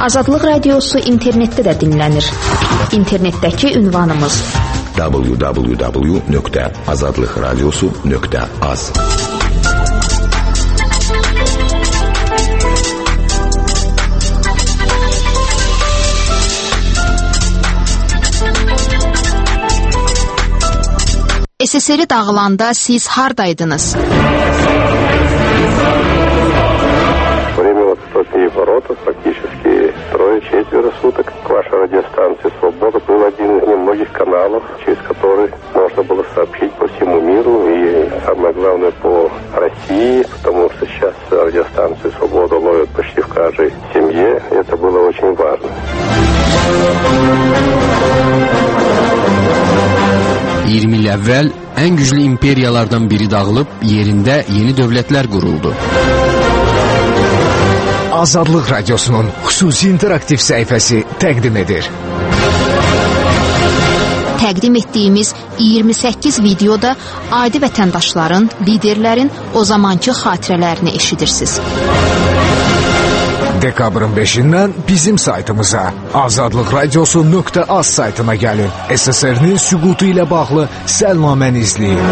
Azadlıq Radiosu internetdə də dinlənir. İnternetdəki ünvanımız www.azadlıqradiosu.az. SSR dağılanda siz hardaydınız? Время вот в тот переворот, фактически трое-четверо суток к вашей радиостанции «Свобода» был один из немногих каналов, через который можно было сообщить по всему миру и, самое главное, по России, потому что сейчас радиостанцию «Свобода» ловят почти в каждой семье. Это было очень важно. 20 il əvvəl ən güclü imperiyalardan biri dağılıb, yerində yeni dövlətlər quruldu. Azadlıq Radiosunun xüsusi interaktiv səhifəsi təqdim edir. Təqdim etdiyimiz 28 videoda adi vətəndaşların, liderlərin o zamankı xatirələrini eşidirsiniz. Dekabrın 5-dən bizim saytımıza azadlıqradiosu.az saytına gəlin. SSR-nin süqutu ilə bağlı səlnaməni izləyin.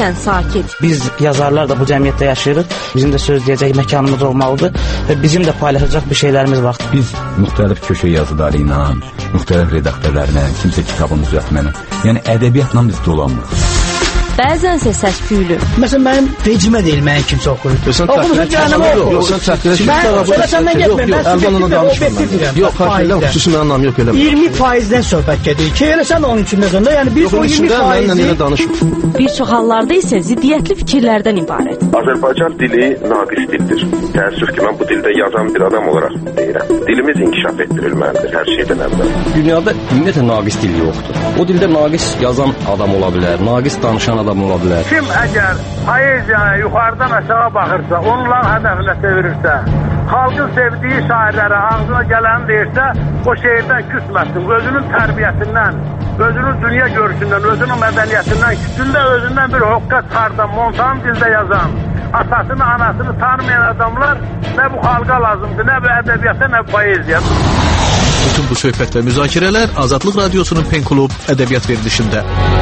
nisbətən sakit. Biz yazarlar da bu cəmiyyətdə yaşayırıq. Bizim də söz deyəcək məkanımız olmalıdır və bizim də paylaşacaq bir şeylərimiz var. Biz müxtəlif köşə yazıları ilə, müxtəlif redaktörlərlə, kimsə kitabını düzəltməklə, yəni ədəbiyyatla biz dolanmırıq. Bəzənsə səs-küylü. Məsələn, mənim vecimə deyil, mənim kimsə oxuyur. Oxumuşun cəhənnəmə oxuyur. Sən çəkdirək. Mən səndən getməyim. Yox, xatirlə xüsusi mənim anlam yox eləmə. 20%-dən söhbət gedir ki, elə sən onun içində sonra, yəni biz o 20%-i... Bir çox hallarda isə ziddiyyətli fikirlərdən ibarət. Azərbaycan dili naqis dildir. Təəssüf ki, mən bu dildə yazan bir adam olaraq deyirəm. Dilimiz inkişaf etdirilməlidir hər şeydən əvvəl. Dünyada ümumiyyətlə naqis dil yoxdur. O dildə naqis yazan adam ola bilər, naqis danışan adam ola bilər. Kim əgər poeziyaya yuxarıdan aşağı baxırsa, onların hədəfinə çevirirsə, xalqın sevdiyi şairlərə ağzına gələni deyirsə, o şeirdən küsməsin. Özünün tərbiyəsindən, özünün dünya görüşündən, özünün mədəniyyətindən, gündə özündən bir hoqqa çıxardan, montan dildə yazan, atasını, anasını tanımayan adamlar nə bu xalqa lazımdır, nə bu ədəbiyyata, nə bu poeziya. Bütün bu söhbət və müzakirələr Azadlıq Radiosunun Pen Klub ədəbiyyat verilişində.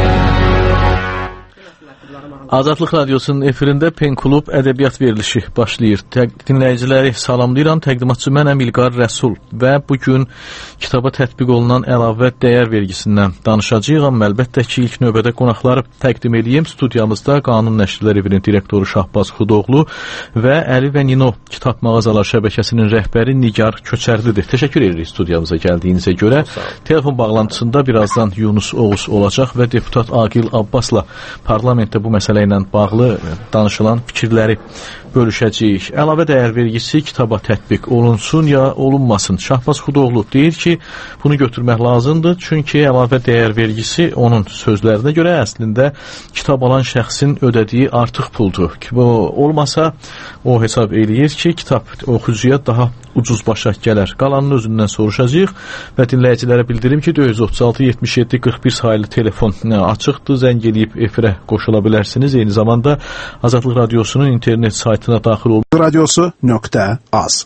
Azadlıq Radiosunun efirində Pen Klub ədəbiyyat verilişi başlayır. Dinləyiciləri salamlayıram. Təqdimatçı mənəm İlqar Rəsul və bugün kitaba tətbiq olunan əlavə dəyər vergisindən danışacağıq. Əlbəttə ki, ilk növbədə qonaqları təqdim edeyim. Studiyamızda Qanun Nəşrlər evinin direktoru Şahbaz Xudoğlu və Əli və Nino Kitab Mağazalar şəbəkəsinin rəhbəri Nigar Köçərlidir. Təşəkkür edirik studiyamıza gəldiyinizə görə. Telefon bağlantısında birazdan Yunus Oğuz olacaq və deputat Aqil Abbasla parlamentdə bu məsələ ilə bağlı danışılan fikirləri bölüşəcəyik. Əlavə dəyər vergisi kitaba tətbiq olunsun ya olunmasın. Şahbaz Xudoğlu deyir ki, bunu götürmək lazımdır, çünki əlavə dəyər vergisi onun sözlərinə görə əslində kitab alan şəxsin ödədiyi artıq puldur. Bu olmasa o hesab eləyir ki, kitab oxucuya daha ucuz başa gələr. Qalanın özündən soruşacağıq və dinləyicilərə bildirim ki, 436-77-41 sayılı telefon açıqdır, zəng eləyib efirə qoşula bilərsiniz. Eyni zamanda Azadlıq Radiosunun internet saytına daxil olun. Radiosu.az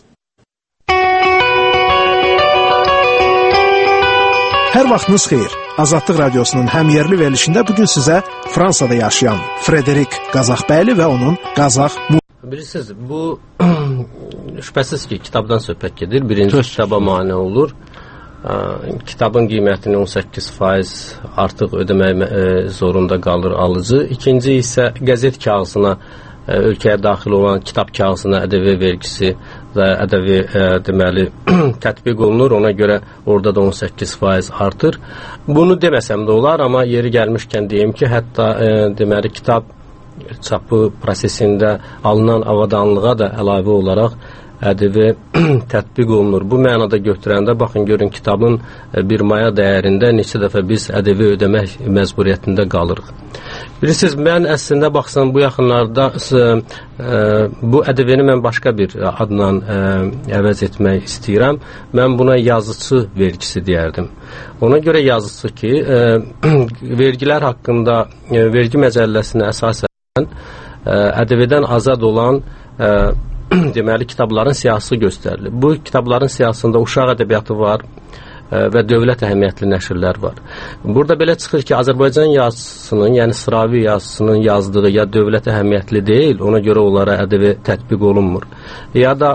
Hər vaxtınız xeyir. Azadlıq Radiosunun həmyerli verilişində bugün sizə Fransada yaşayan Frederic Qazaxbəyli və onun Qazax Bilirsiniz, bu şübhəsiz ki, kitabdan söhbət gedir. Birinci kitaba mane olur. Kitabın qiymətini 18% artıq ödəmək zorunda qalır alıcı. İkinci isə qəzet kağızına, ölkəyə daxil olan kitab kağızına ƏDV vergisi və ƏDV deməli tətbiq olunur. Ona görə orada da 18% artır. Bunu deməsəm də olar, amma yeri gəlmişkən deyim ki, hətta deməli kitab çapı prosesində alınan avadanlığa da əlavə olaraq ƏDV tətbiq olunur. Bu mənada götürəndə baxın görün kitabın bir maya dəyərində neçə dəfə biz ƏDV ödəmək məcburiyyətində qalırıq. Bilirsiniz, mən əslində baxsam bu yaxınlarda bu ƏDV-ni mən başqa bir adla əvəz etmək istəyirəm. Mən buna yazıcı vergisi deyərdim. Ona görə yazıcı ki, vergilər haqqında vergi məcəlləsinə əsasən ƏDV-dən azad olan deməli kitabların siyahısı göstərilir. Bu kitabların siyahısında uşaq ədəbiyyatı var və dövlət əhəmiyyətli nəşrlər var. Burada belə çıxır ki, Azərbaycan yazısının, yəni sıravi yazısının yazdığı ya dövlət əhəmiyyətli deyil, ona görə onlara ƏDV tətbiq olunmur. Ya da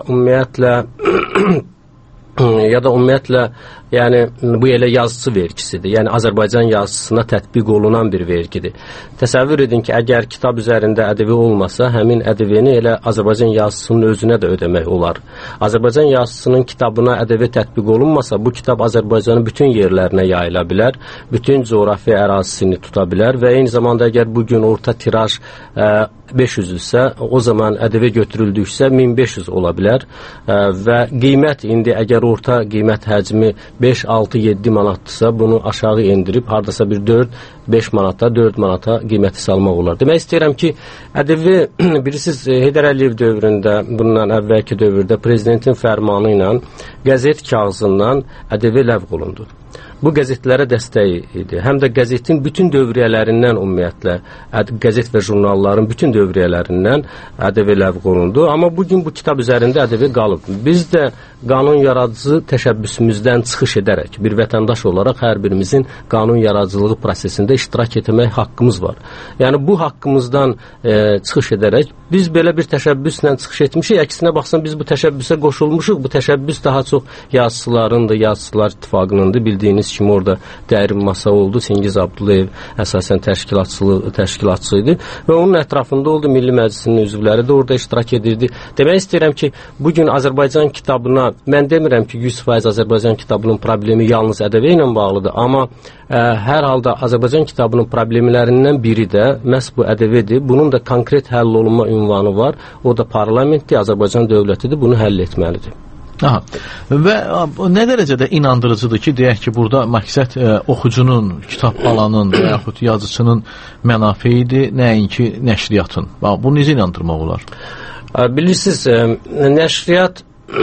ümumiyyətlə yəni bu elə yazıcı vergisidir. Yəni Azərbaycan yazısına tətbiq olunan bir vergidir. Təsəvvür edin ki, əgər kitab üzərində ƏDV olmasa, həmin ƏDV-ni elə Azərbaycan yazısının özünə də ödəmək olar. Azərbaycan yazısının kitabına ƏDV tətbiq olunmasa, bu kitab Azərbaycanın bütün yerlərinə yayıla bilər, bütün coğrafi ərazisini tuta bilər və eyni zamanda əgər bugün orta tiraj 500-isə, o zaman ƏDV götürüldüksə 1500 ola bilər və qiymət indi əgər orta qiymət həcmi 5, 6, 7 manatdırsa, bunu aşağı endirib, hardasa bir 4-5 manata, 4 manata qiyməti salmaq olar. Demək istəyirəm ki, ƏDV, bilirsiniz, Heydər Əliyev dövründə, bundan əvvəlki dövrdə prezidentin fərmanı ilə qəzet kağızından ƏDV ləğv olundu. bu qəzetlərə dəstəyi idi. Həm də qəzetin bütün dövriyyələrindən ümumiyyətlə, qəzet və jurnalların bütün dövriyyələrindən ƏDV ləğv olundu. Amma bugün bu kitab üzərində ƏDV qalıb. Biz də qanun yaradıcı təşəbbüsümüzdən çıxış edərək, bir vətəndaş olaraq hər birimizin qanun yaradıcılığı prosesində iştirak etmək haqqımız var. Yəni bu haqqımızdan çıxış edərək biz belə bir təşəbbüslə çıxış etmişik. Əksinə baxsan biz bu təşəbbüsə qoşulmuşuq. Bu təşəbbüs daha çox yazıçılarındır, Yazıçılar İttifaqınındır. Bildiyiniz kimi orada dərin masa oldu. Çingiz Abdullayev əsasən təşkilatçı idi və onun ətrafında oldu. Milli Məclisinin üzvləri də orada iştirak edirdi. Demək istəyirəm ki, bugün Azərbaycan kitabına, mən demirəm ki 100% Azərbaycan kitabının problemi yalnız ədəbiyyə ilə bağlıdır, amma hər halda Azərbaycan kitabının problemlərindən biri də məhz bu ədəbiyyadır. Bunun da konkret həll olunma ünvanı var. O da parlamentdir, Azərbaycan dövlətidir. Bunu həll etməlidir. Aha. Və nə dərəcədə inandırıcıdır ki, deyək ki, burada məqsəd oxucunun, kitab alanın və yaxud yazıcının mənafeidir, nəinki nəşriyyatın. Bu necə inandırmaq olar? Bilirsiniz, nəşriyyat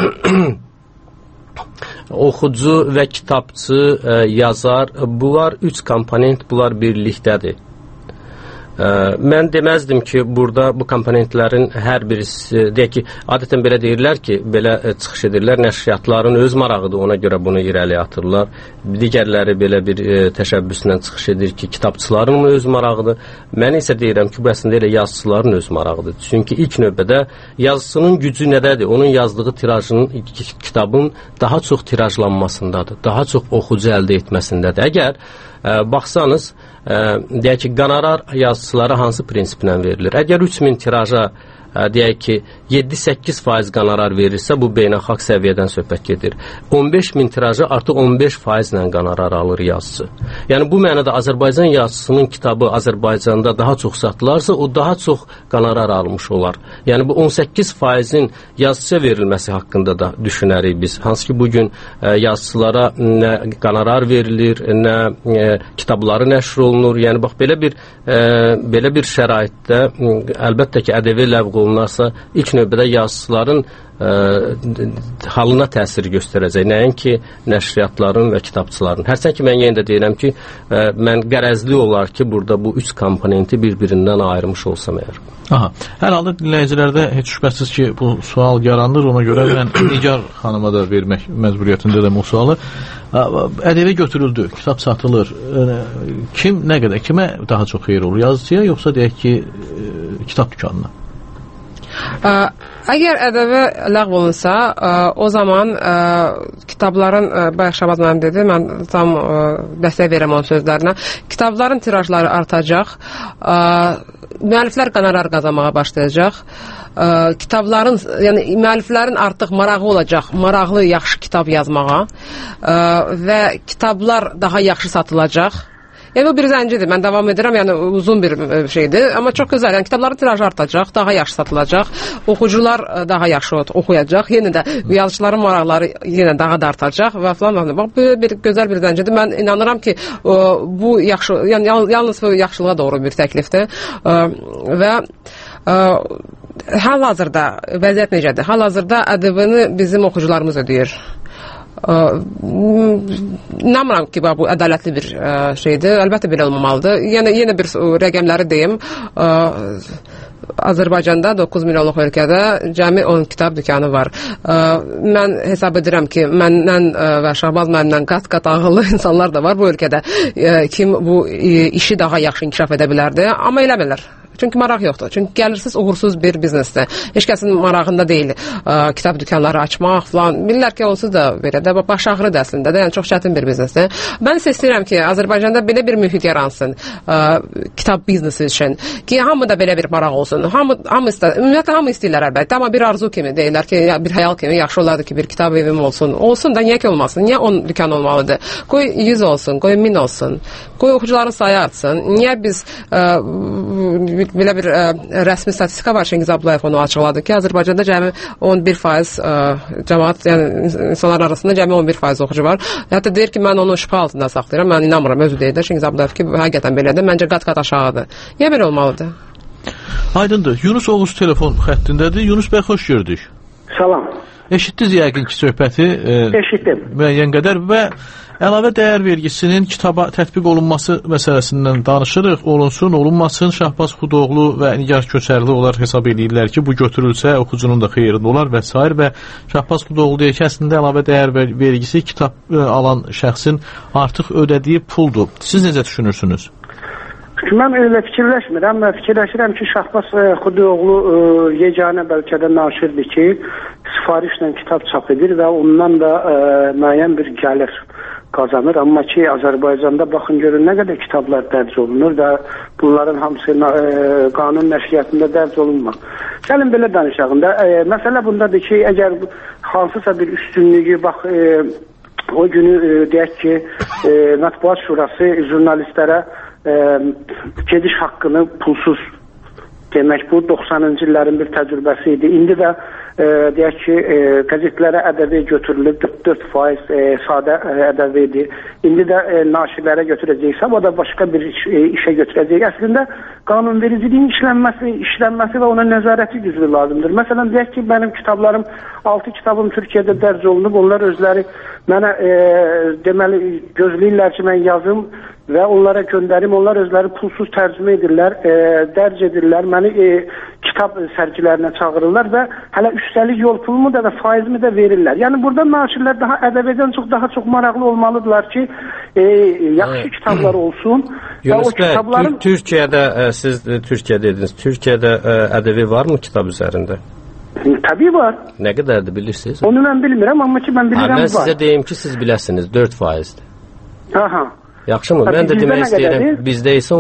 oxucu və kitabçı, yazar, bunlar 3 komponent, bunlar birlikdədir. Mən deməzdim ki, burada bu komponentlərin hər birisi, deyək ki, adətən belə deyirlər ki, belə çıxış edirlər, nəşriyyatların öz marağıdır, ona görə bunu irəliyə atırlar. Digərləri belə bir təşəbbüslə çıxış edir ki, kitabçıların öz marağıdır. Mən isə deyirəm ki, bu əslində elə yazıçıların öz marağıdır. Çünki ilk növbədə yazıcının gücü nədədir? Onun yazdığı tirajının, kitabın daha çox tirajlanmasındadır, daha çox oxucu əldə etməsindədir. Əgər baxsanız, deyək ki, qonorar yazıçılara hansı prinsiplə verilir? Əgər 3000 tiraja deyək ki, 7-8% qonorar verirsə, bu beynəlxalq səviyyədən söhbət gedir. 15.000 tirajı artıq 15% ilə qonorar alır yazıcı. Yəni, bu mənada Azərbaycan yazıcısının kitabı Azərbaycanda daha çox satılarsa, o daha çox qonorar almış olar. Yəni, bu 18%-in yazıcıya verilməsi haqqında da düşünərik biz. Hansı ki, bugün yazıcılara nə qonorar verilir, nə kitabları nəşr olunur. Yəni, bax, belə bir şəraitdə əlbəttə ki, ƏDV ləğv olunarsa, ilk növbədə yazıçıların halına təsir göstərəcək. Nəinki nəşriyyatların və kitabçıların. Hərçənd ki, mən yenə də deyirəm ki, mən qərəzli olar ki, burada bu 3 komponenti bir-birindən ayırmış olsam əgər. Aha, hər halda dinləyicilərdə heç şübhəsiz ki, bu sual yaranır, ona görə mən Nigar xanıma da vermək məcburiyyətindəyəm o sualı. ƏDV götürüldü, kitab satılır. Kim, nə qədər, kimə daha çox xeyir olur? Yazıcıya, yoxsa deyək ki, kitab dükanına? Əgər ədəbi ləğv olunsa, o zaman kitabların, bayaq Şahbaz mənim dedi, mən tam dəstək verəm onun sözlərinə, kitabların tirajları artacaq, müəlliflər qonorar qazanmağa başlayacaq, kitabların, yəni müəlliflərin artıq marağı olacaq, maraqlı, yaxşı kitab yazmağa və kitablar daha yaxşı satılacaq. Yəni, bu bir zəncidir, mən davam edirəm, yəni uzun bir şeydir, amma çox gözəl, yəni kitabların tirajı artacaq, daha yaxşı satılacaq, oxucular daha yaxşı oxuyacaq, yenə də yazıçıların maraqları yenə daha da artacaq və falan. Bax, bu bir gözəl bir zəncidir, mən inanıram ki, bu yaxşı, yəni yalnız bu yaxşılığa doğru bir təklifdir və hal-hazırda vəziyyət necədir? Hal-hazırda ədəbini bizim oxucularımız ödəyir. İnanmıram ki, bu ədalətli bir şeydir. Əlbəttə belə olmamalıdır. Yəni, yenə bir rəqəmləri deyim. Azərbaycanda 9 milyonluq ölkədə cəmi 10 kitab dükanı var. Mən hesab edirəm ki, məndən və Şahbaz məndən qat-qat ağıllı insanlar da var bu ölkədə. Kim bu işi daha yaxşı inkişaf edə bilərdi, amma eləmirlər. Çünki maraq yoxdur. Çünki gəlirsiz uğursuz bir biznesdir. Heç kəsin marağında deyil kitab dükanları açmaq falan. Bilirlər ki, onsuz da belə də baş ağrıdır əslində də. Yəni çox çətin bir biznesdir. Mən isə istəyirəm ki, Azərbaycanda belə bir mühit yaransın kitab biznesi üçün. Ki, hamı da belə bir maraq olsun. Ümumiyyətlə hamı istəyirlər əlbəttə, amma bir arzu kimi deyirlər ki, bir hayal kimi yaxşı olardı ki, bir kitab evim olsun. Olsun da, niyə ki olmasın? Niyə 10 dükan olmalıdır? Qoy 100 olsun, qoy 1000 olsun. Qoy oxucuların sayı artsın. Niyə biz belə bir rəsmi statistika var, Çingiz Abdullayev onu açıqladı ki, Azərbaycanda cəmi 11% cəmaat, yəni insanlar arasında cəmi 11% oxucu var. Hətta deyir ki, mən onu şübhə altında saxlayıram, mən inanmıram, özü deyir də Çingiz Abdullayev ki, həqiqətən belədir, məncə qat-qat aşağıdır. Niyə belə olmalıdır? Aydındır. Yunus Oğuz telefon xəttindədir. Yunus bəy, xoş gördük. Salam. Eşitdiniz yəqin ki, söhbəti müəyyən qədər və əlavə dəyər vergisinin kitaba tətbiq olunması məsələsindən danışırıq. Olunsun, olunmasın. Şahbaz Xudoğlu və Nigar Köçərli onlar hesab edirlər ki, bu götürülsə oxucunun da xeyrinə olar və s. və Şahbaz Xudoğlu deyir ki, əslində əlavə dəyər vergisi kitab alan şəxsin artıq ödədiyi puldur. Siz necə düşünürsünüz? Mən elə fikirləşmirəm. Mən fikirləşirəm ki, Şahbaz Xudoğlu yeganə bəlkə də naşirdir ki, sifarişlə kitab çap edir və ondan da müəyyən bir gəlir qazanır. Amma ki, Azərbaycanda baxın görün nə qədər kitablar dərc olunur və bunların hamısı qanun nəşriyyatında dərc olunmur. Gəlin belə danışaq. Məsələ bundadır ki, əgər hansısa bir üstünlüyü o günü deyək ki, Mətbuat Şurası jurnalistlərə gediş haqqını pulsuz demək bu 90-cı illərin bir təcrübəsi idi. İndi də deyək ki, qəzetlərə ədəbi götürülüb 4% sadə ədəbidir. İndi də naşirlərə götürəcəksə, o da başqa bir işə götürəcək. Əslində qanunvericiliyin işlənməsi və ona nəzarəti güclü lazımdır. Məsələn, deyək ki, mənim kitablarım, 6 kitabım Türkiyədə dərc olunub. Onlar özləri mənə deməli gözləyirlər ki, mən yazım və onlara göndərim. Onlar özləri pulsuz tərcümə edirlər, dərc edirlər. Məni kitab sərgilərinə çağırırlar və hələ üstəlik yol pulumu da və faizimi də verirlər. Yəni burada naşirlər daha ədəbiyyatdan daha çox maraqlı olmalıdırlar ki, yaxşı kitablar olsun. Yunus bəy, Türkiyədə, siz Türkiyə dediniz, Türkiyədə ədəbi varmı kitab üzərində? Təbii var. Nə qədərdir bilirsiniz? Onu mən bilmirəm, amma ki mən bilirəm var. Mən sizə deyim ki, siz biləsiniz, 4%-dir. Aha. Yaxşımı? Mən də demək istəyirəm, bizdə isə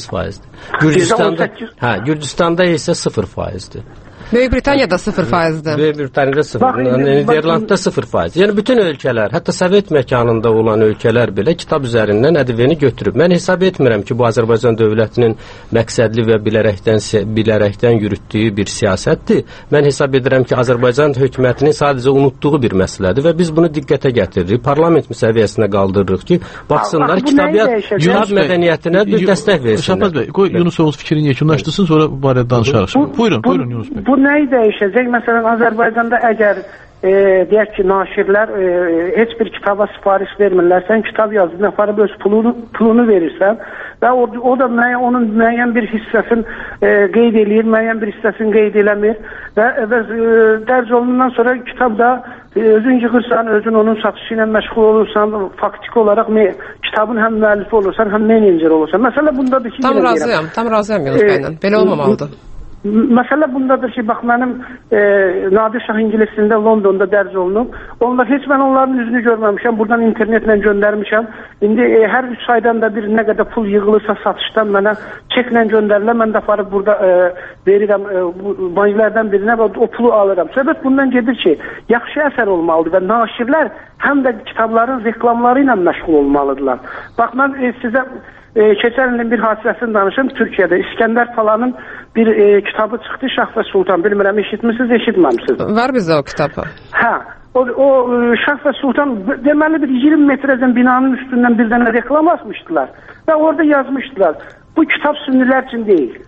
18%-dir. Gürcüstanda isə 0%-dir. Böyük Britaniyada 0%-dir. Böyük Britaniyada 0%. Niderlandda 0%. Yəni bütün ölkələr, hətta Sovet məkanında olan ölkələr belə kitab üzərindən ədəbiyyatı götürüb. Mən hesab etmirəm ki, bu Azərbaycan dövlətinin məqsədli və bilərəkdən yürütdüyü bir siyasətdir. Mən hesab edirəm ki, Azərbaycan hökumətinin sadəcə unutduğu bir məsələdir və biz bunu diqqətə gətiririk. Parlament səviyyəsinə qaldırırıq ki, baxsınlar kitab mədəniyyətinə bir dəstək versinlər. Şahbaz bəy, qoy Yunus Oğuz fikrini yekunlaşdırsın, sonra bu barədə danışarıq. Buyurun Yunus bəy. Bu nəyi dəyişəcək? Məsələn, Azərbaycanda əgər deyək ki, naşirlər heç bir kitaba sifariş vermirlər, sən kitab yazdın, aparıb öz pulunu verirsən və o da onun müəyyən bir hissəsini qeyd eləyir, müəyyən bir hissəsini qeyd eləmir və dərc olundan sonra kitabda özün yığırsan, özün onun satışı ilə məşğul olursan, faktik olaraq kitabın həm müəllifi olursan, həm menecer olursan. Məsələ bundadır ki, tam razıyam Yunus bəylə. Belə olmamalıdır. Məsələ bundadır ki, bax mənim Nadir Şah ingilisində Londonda dərc olunub. Onlar heç mən onların üzünü görməmişəm. Buradan internetlə göndərmişəm. İndi hər 3 aydan da bir nə qədər pul yığılırsa satışdan mənə çeklə göndərirlər. Mən də aparıb burada verirəm banklərdən birinə və o pulu alıram. Söhbət bundan gedir ki, yaxşı əsər olmalıdır və naşirlər həm də kitabların reklamları ilə məşğul olmalıdırlar. Bax mən sizə keçən ilin bir hadisəsini danışım. Türkiyədə İskəndər Palanın bir kitabı çıxdı, Şah və Sultan. Bilmirəm, eşitmişsiniz, eşitməmişsiniz. Var bizdə o kitabı. Hə, o Şah və Sultan deməli bir 20 metrədən binanın üstündən bir dənə reklam asmışdılar və orada yazmışdılar. Bu kitab sünnilər üçün deyil.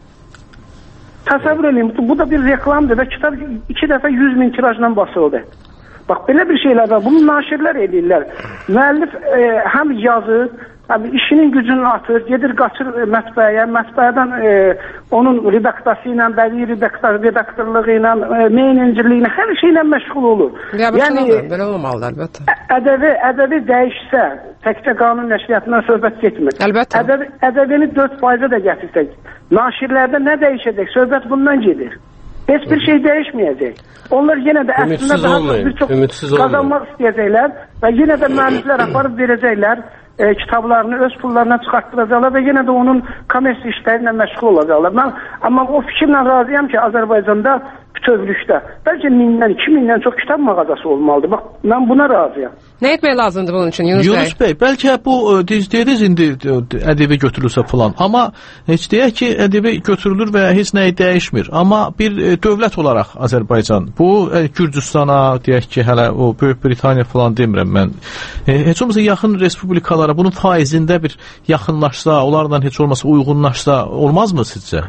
Təsəvvür edin, bu da bir reklamdır və kitab 2 dəfə 100 min tirajla basıldı. Bax, belə bir şeylər var. Bunu naşirlər edirlər. Müəllif həm yazır, işinin gücünü atır, gedir qaçır mətbəyə, mətbəədən onun redaktası ilə, bədii redaktorluğu ilə, menecerliyi ilə, hər şeylə məşğul olur. Yəni, belə olmalıdır, əlbəttə. Ədəbi dəyişsə, təkcə qanun nəşriyyatından söhbət getmir. Əlbəttə. Ədəbini 4%-ə də gətirsək, naşirlərdə nə dəyişəcək? Söhbət bundan gedir. Heç bir şey dəyişməyəcək. Onlar yenə də əslində daha bir çox qazanmaq istəyəcəklər və yenə də müəlliflər aparıb verəcəklər. Kitablarını öz pullarına çıxartdıracaqlar və yenə də onun kommersiya işləri ilə məşğul olacaqlar. Amma o fikirlə razıyam ki, Azərbaycanda bütövlükdə bəlkə 1000-dən, 2000-dən çox kitab mağazası olmalıdır. Bax, mən buna razıyam. Nə etmək lazımdır bunun üçün Yunus bəy? Bəlkə bu dediniz indi ədəbi götürülsə falan, amma heç deyək ki, ədəbi götürülür və heç nəyi dəyişmir. Amma bir dövlət olaraq Azərbaycan, bu Gürcüstana, deyək ki, hələ o Böyük Britaniya falan demirəm mən. Heç olmasa yaxın respublikalara bunun faizində bir yaxınlaşsa, onlarla heç olmasa uyğunlaşsa olmazmı sizcə?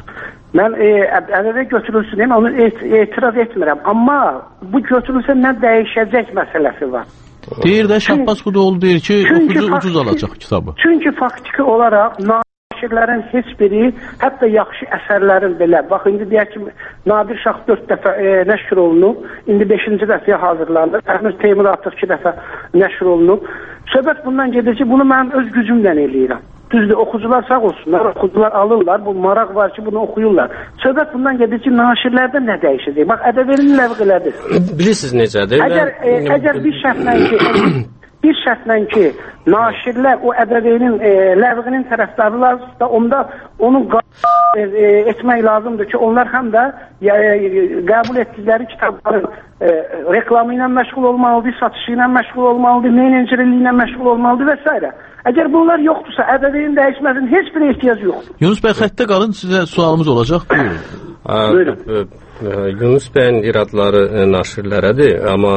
Mən ƏDV götürülsün deyim, onu etiraz etmirəm. Amma bu götürülsə nə dəyişəcək məsələsi var. Deyir də Şahbaz Xudoğlu deyir ki, ucuz alacaq kitabı. Çünki faktiki olaraq naşirlərin heç biri, hətta yaxşı əsərlərin belə, bax indi deyək ki, Nadir Şah 4 dəfə nəşr olunub, indi 5-ci dəfəyə hazırlandı, Əmir Teymur artıq 2 dəfə nəşr olunub. Söhbət bundan gedir ki, bunu mən öz gücümlə eləyirəm. Düzdür, oxucular sağ olsunlar, oxucular alırlar, bu maraq var ki, bunu oxuyurlar. Söhbət bundan gedir ki, naşirlərdə nə dəyişəcək? Bax, ədəbinin ləvq elədir. Bilirsiniz necədir? Əgər bir şərtlə ki, naşirlər o ədəbinin ləvqinin tərəfdarlarsa, onda onun etmək lazımdır ki, onlar həm də qəbul etdikləri kitabların reklamı ilə məşğul olmalıdır, satışı ilə məşğul olmalıdır, menecerliyi ilə məşğul olmalıdır və s. Əgər bunlar yoxdursa, ədəbiyyətin dəyişməsinin heç bir ehtiyac yoxdur. Yunus bəy, xəttə qalın, sizə sualımız olacaq. Buyurun. Yunus bəyin iradları naşirlərədir, amma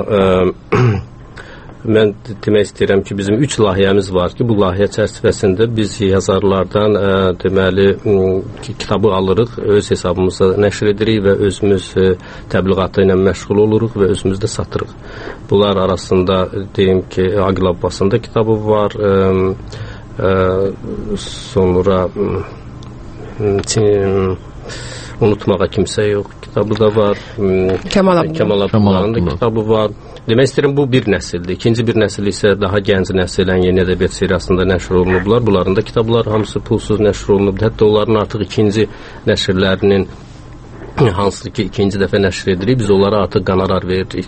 mən demək istəyirəm ki, bizim 3 layihəmiz var ki, bu layihə çərçivəsində biz yazarlardan deməli kitabı alırıq, öz hesabımıza nəşr edirik və özümüz təbliğatı ilə məşğul oluruq və özümüz də satırıq. Bunlar arasında deyim ki, Aqil Abbasın da kitabı var, sonra Unutmağa kimsə yox kitabı da var, Kəmal Abdullahın da kitabı var. Demək istəyirəm, bu bir nəsildir. İkinci bir nəsil isə daha gənc nəsilən yeni ədəbiyyat seriyasında nəşr olunublar. Bunların da kitablar hamısı pulsuz nəşr olunubdur. Hətta onların artıq ikinci nəşrlərinin hansı ki ikinci dəfə nəşr edirik, biz onlara artıq qonorar veririk.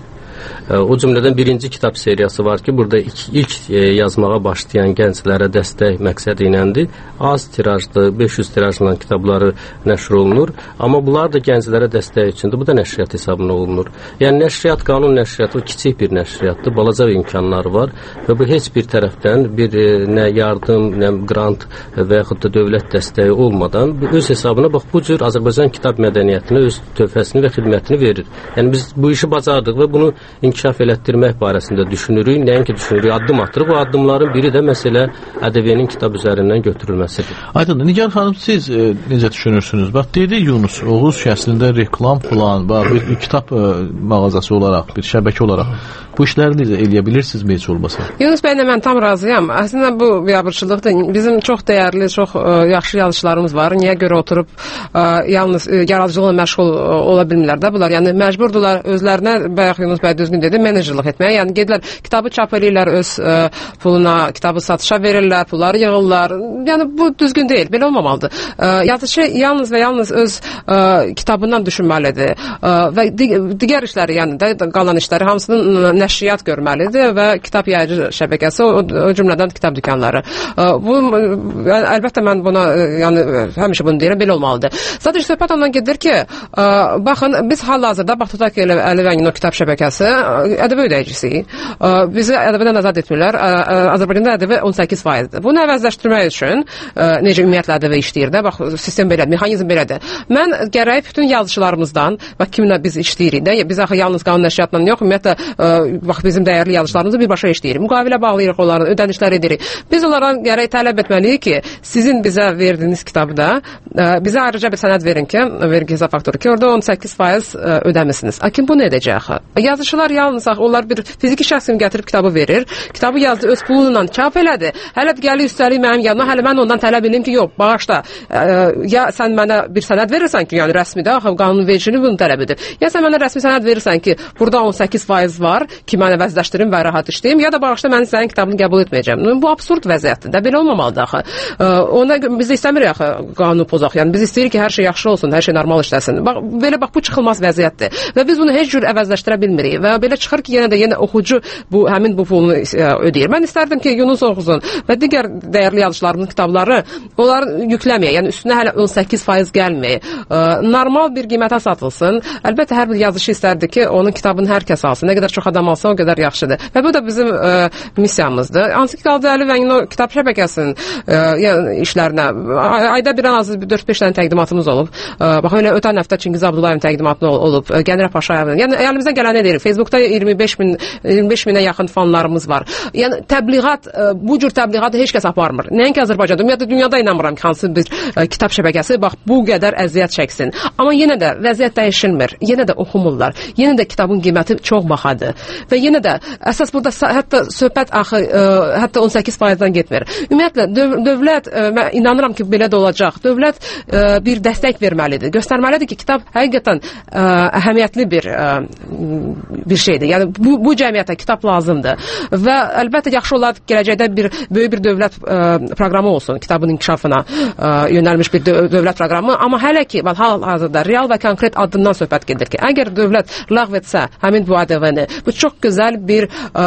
O cümlədən birinci kitab seriyası var ki, burada ilk yazmağa başlayan gənclərə dəstək məqsədi iləndir. Az tirajlı, 500 tirajla kitabları nəşr olunur. Amma bunlar da gənclərə dəstək üçündür. Bu da nəşriyyat hesabına olunur. Yəni nəşriyyat, qanun nəşriyyatı kiçik bir nəşriyyatdır. Balaca imkanları var və bu heç bir tərəfdən nə yardım, nə grant və yaxud da dövlət dəstəyi olmadan öz hesabına bax bu cür Azərbaycan kitab mədəniyyətinə öz töhfəsini və xidmətini verir. Yəni biz bu işi bacardıq və bunu inkişaf elətdirmək barəsində düşünürük. Nəinki düşünürük, addım atırıq. O addımların biri də məsələ ədəbiyyənin kitab üzərindən götürülməsidir. Aydındır. Nigar xanım, siz necə düşünürsünüz? Bax, dedi Yunus, Oğuz şəhrində reklam falan, bir kitab mağazası olaraq, bir şəbəkə olaraq bu işləri necə eləyə bilirsinizmi heç olmasa? Yunus bəylə mən tam razıyam. Əslində bu biabırçılıqdır. Bizim çox dəyərli, çox yaxşı yazıçılarımız var. Niyə görə oturub yalnız yaradıcılıqla məşğul ola bilmirlər də bunlar. Yəni məcburdular özlərinə, bayaq Yunus bəy düzgün dedi, menecerlik etməyə. Yəni gedirlər, kitabı çap edirlər öz puluna, kitabı satışa verirlər, pulları yığırlar. Yəni bu düzgün deyil, belə olmamalıdır. Yazıcı yalnız və yalnız öz kitabından düşünməlidir və digər işləri, yəni də qalan işləri hamısının nəşriyyat görməlidir və kitab yayıcı şəbəkəsi, o cümlədən kitab dükanları. Bu əlbəttə mən buna, yəni həmişə bunu deyirəm, belə olmalıdır. Sadəcə söhbət ondan gedir ki, baxın, biz hal-hazırda bax tutaq ki, Əli Vəngin o kitab şəbəkəsi ədəbi ödəyicisiyik. Bizi ədəbiyyatdan azad etmirlər. Azərbaycanda ədəbi 18%-dir. Bunu əvəzləşdirmək üçün necə ümumiyyətlə ədəbi işləyir də, bax sistem belədir, mexanizm belədir. Mən gərək bütün yazıçılarımızdan, bax kimlə biz işləyirik də, biz axı yalnız qanun nəşriyyatla yox, ümumiyyətlə bax bizim dəyərli yazıçılarımızla birbaşa işləyirik. Müqavilə bağlayırıq onların, ödənişlər edirik. Biz onlardan gərək tələb etməliyik ki, sizin bizə verdiyiniz kitabda bizə ayrıca bir sənəd verin ki, vergi hesab faktoru ki, orada 18% ödəmisiniz. Kim bunu edəcək? Yazıçılar yalnız onlar bir fiziki şəxsin gətirib kitabı verir. Kitabı yazdı, öz pulunla çap elədi. Hələ gəlir üstəlik mənim yanıma, hələ mən ondan tələb edim ki, yox, bağışla. Ya sən mənə bir sənəd verirsən ki, yəni rəsmidə, qanunvericiliyi bunu tələb edir. Ya sən mənə rəsmi sənəd verirsən ki, burada 18% var ki, mən əvəzləşdirim və rahat işləyim, ya da bağışla mən sənin kitabını qəbul etməyəcəm. Bu absurd vəziyyətdir. Belə olmamalıdır axı. Ona biz də istəmirik axı qanunu pozaq. Yəni biz istəyirik ki, hər şey yaxşı olsun, hər şey normal işləsin. Bax bu çıxılmaz vəziyyətdir. Və biz bunu heç cür əvəzləşdirə bilmirik və belə çıxır ki, yenə oxucu həmin bu pulunu ödəyir. Mən istərdim ki, Yunus Oğuzun və digər dəyərli yazıçılarımızın kitabları onları yükləməyə, yəni üstünə hələ 18% gəlməyək. Normal bir qiymətə satılsın. Əlbəttə hər bir yazıcı istərdi ki, onun kitabını hər kəs alsın. Nə qədər çox adam alsa, o qədər yaxşıdır. Və bu da bizim missiyamızdır. Hansı ki, qaldı Əli Vəngin o kitab şəbəkəsinin işlərinə. Ayda bir ən azı 4-5 dənə təqdimatımız olub. Bax, öyle ötən həftə Çingiz Abdullayevin təqdimatı olub. Gənclər Paşayevin. Yəni əlimizdən gələni edirik. Facebookda 25 minə yaxın fanlarımız var. Yəni təbliğat, bu cür təbliğatı heç kəs aparmır. Nəinki Azərbaycanda, ümumiyyətlə dünyada inanmıram ki, hansı bir kitab şəbəkəsi bax bu qədər əziyyət çəksin. Amma yenə də vəziyyət dəyişilmir. Yenə də oxumurlar. Yenə də kitabın qiyməti çox baxadır. Və yenə də əsas burada hətta söhbət axı hətta 18%-dan getmir. Ümumiyyətlə dövlət, mən inanıram ki, belə də olacaq. Dövlət bir dəstək verməlidir. Göstərməlidir ki, kitab həqiqətən əhəmiyyətli bir şeydir. Yəni bu cəmiyyətə kitab lazımdır. Və əlbəttə yaxşı olar gələcəkdə böyük bir dövlət proqramı olsun, kitabın inkişafına yönəlmiş bir dövlət proqramı. Amma hələ ki, hal-hazırda real və konkret addımdan söhbət gedir ki, əgər dövlət ləğv etsə həmin bu ədəvəni, bu çox gözəl bir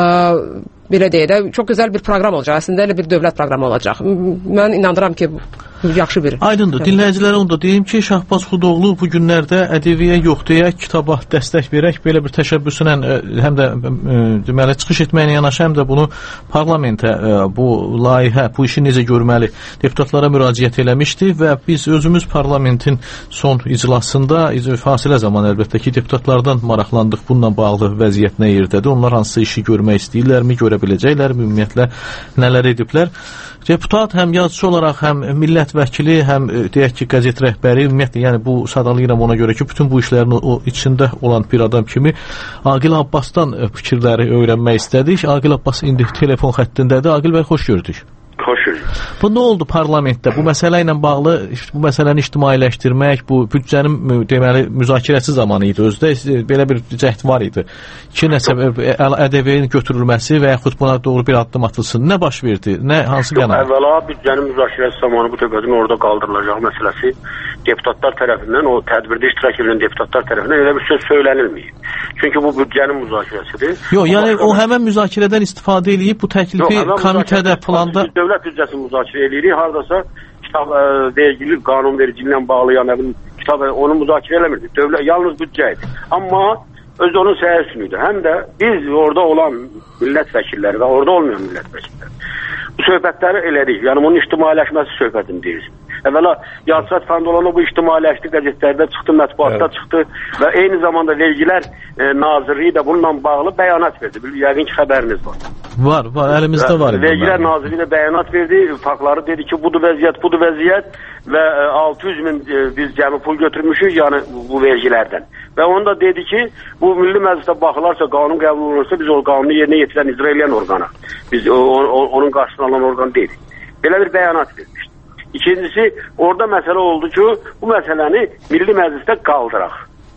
belə deyək də, çox gözəl bir proqram olacaq. Əslində elə bir dövlət proqramı olacaq. Mən inanıram ki, yaxşı bir. Aydındır. Dinləyicilərə onu da deyim ki, Şahbaz Xudoğlu bu günlərdə ədəbiyyə yox deyə kitaba dəstək verək belə bir təşəbbüsünə həm də deməli çıxış etməyinə yanaşı, həm də bunu parlamentə bu layihə, bu işi necə görməli deputatlara müraciət eləmişdi və biz özümüz parlamentin son iclasında fasilə zamanı əlbəttə ki, deputatlardan maraqlandıq bununla bağlı vəziyyət nə yerdədir, onlar hansı işi görmək istəyirlərmi, görə biləcəklərmi, ümumiyyətlə nələr ediblər. Deputat həm yazıcı olaraq, həm millət vəkili, həm deyək ki, qəzet rəhbəri, ümumiyyətlə, yəni bu sadalayıram ona görə ki, bütün bu işlərin o içində olan bir adam kimi Aqil Abbasdan fikirləri öyrənmək istədik. Aqil Abbas indi telefon xəttindədir. Aqil bəy, xoş gördük. Xoş gördük. Bu nə oldu parlamentdə? Bu məsələ ilə bağlı, bu məsələni ictimailəşdirmək, bu büdcənin deməli müzakirəsi zamanı idi. Özdə belə bir cəhd var idi. Ki, nəsə ədəbiyyin götürülməsi və yaxud buna doğru bir addım atılsın. Nə baş verdi? Hansı qənaət? Əvvəla büdcənin müzakirəsi zamanı bu tövbətin orada qaldırılacaq məsələsi deputatlar tərəfindən, o tədbirdə iştirak edən deputatlar tərəfindən elə bir söz söylənilməyib. Çünki bu büdcənin müzakirəsidir. Yox, yəni o həmən müzakirədən istifadə edib bu təklifi komitədə, planda dövlət büdcəsini müzakirə edirik. Hardasa kitab vergili, qanun vericiliğinə bağlı yəni kitab onu müzakirə eləmirdik. Dövlət yalnız büdcə idi. Amma öz onun səhərsünüydü. Həm də biz orada olan millət vəkilləri və orada olmayan millət vəkilləri bu söhbətləri elədik. Yəni bunun ictimailəşməsi söhbətini deyirik. Əvvəla Yazıçılar Fəndu olanda bu ictimailəşdi, qəzetlərdə çıxdı, mətbuatda çıxdı və eyni zamanda Vergilər Nazirliyi də bununla bağlı bəyanat verdi. Yəqin ki, xəbəriniz var. Var, əlimizdə var. Vergilər Nazirliyi də bəyanat verdi, faktları dedi ki, budur vəziyyət və 600 min biz cəmi pul götürmüşük, yəni bu vergilərdən. Və onu da dedi ki, bu Milli Məclisdə baxılarsa, qanun qəbul olunursa, biz o qanunu yerinə yetirən, icra edən orqana, biz onun qarşısına alan orqan deyilik. Belə bir bəyanat vermişdi. İkincisi, orada məsələ oldu ki, bu məsələni Milli Məclisdə qaldıraq.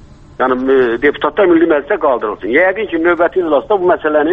Yəni, deputatlar Milli Məclisdə qaldırılsın. Yəqin ki, növbəti iclasda bu məsələni